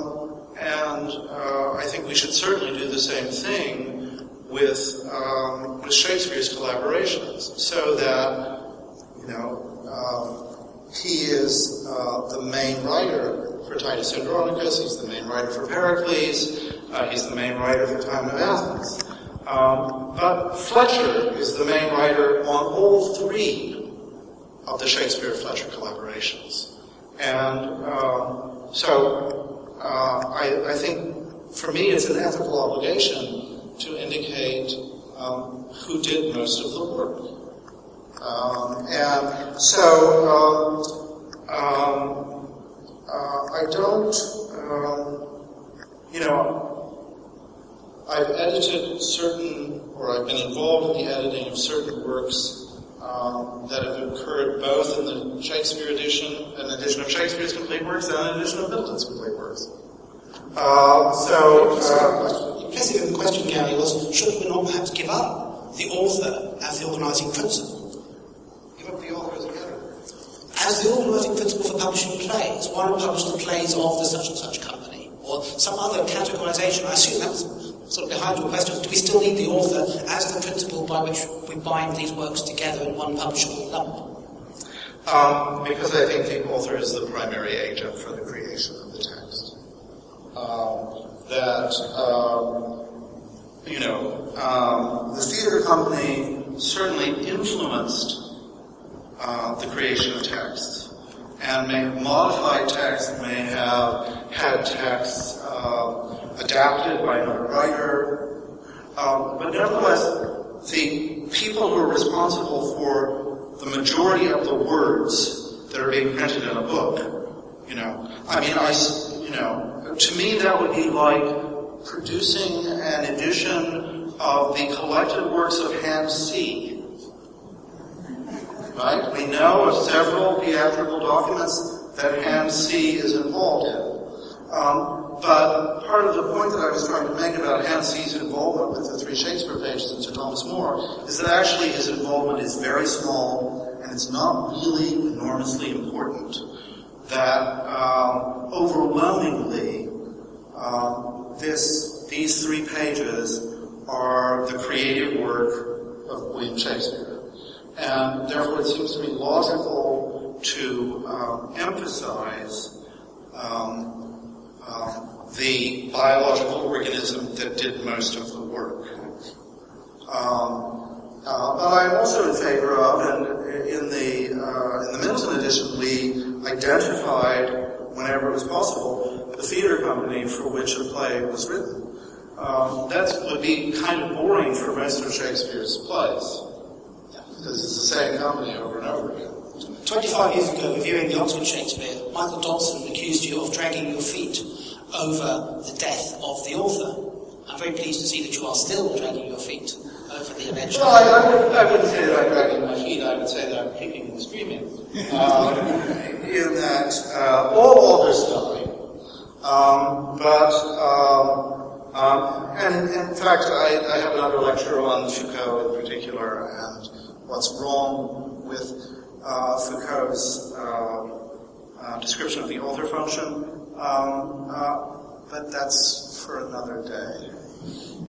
I think we should certainly do the same thing with Shakespeare's collaborations, so that he is the main writer for Titus Andronicus, he's the main writer for Pericles, he's the main writer for Timon of Athens. But Fletcher is the main writer on all three of the Shakespeare-Fletcher collaborations. And I think, for me, it's an ethical obligation to indicate who did most of the work. I don't, I've edited certain, or I've been involved in the editing of certain works that have occurred both in the Shakespeare edition, an edition of Shakespeare's complete works, and an edition of Middleton's complete works. Implicit in the question, Gary, was, should we not perhaps give up the author as the organising principle? Give up the author as a category? As the organising principle for publishing plays. Why not publish the plays of the such and such company? Or some other categorisation. I assume that was sort of behind your question. Do we still need the author as the principle by which we bind these works together in one publishable lump? Because I think the author is the primary agent for the creation of the text. The theater company certainly influenced the creation of texts, and may have modified texts, may have had texts adapted by another writer, but nevertheless, the people who are responsible for the majority of the words that are being printed in a book, to me that would be like producing an edition of the collected works of Hans C. Right? We know of several theatrical documents that Hans C. is involved in. But part of the point that I was trying to make about Hans C.'s involvement with the 3 Shakespeare pages and Sir Thomas More is that actually his involvement is very small and it's not really enormously important. That overwhelmingly these 3 pages are the creative work of William Shakespeare. And therefore it seems to me logical to emphasize the biological organism that did most of the work. But I'm also in favor of, and in the Middleton edition, we identified, whenever it was possible, the theater company for which the play was written. That would be kind of boring for most of Shakespeare's plays, because it's the same company over and over again. 25 years ago, reviewing the Oxford Shakespeare, Michael Dodson accused you of dragging your feet over the death of the author. I'm very pleased to see that you are still dragging your feet over the alleged. Well, I wouldn't say that I'm dragging my feet. I would say that I'm kicking and screaming. In that all authors die. And in fact, I have another lecture on Foucault in particular and what's wrong with Foucault's description of the author function. But that's for another day.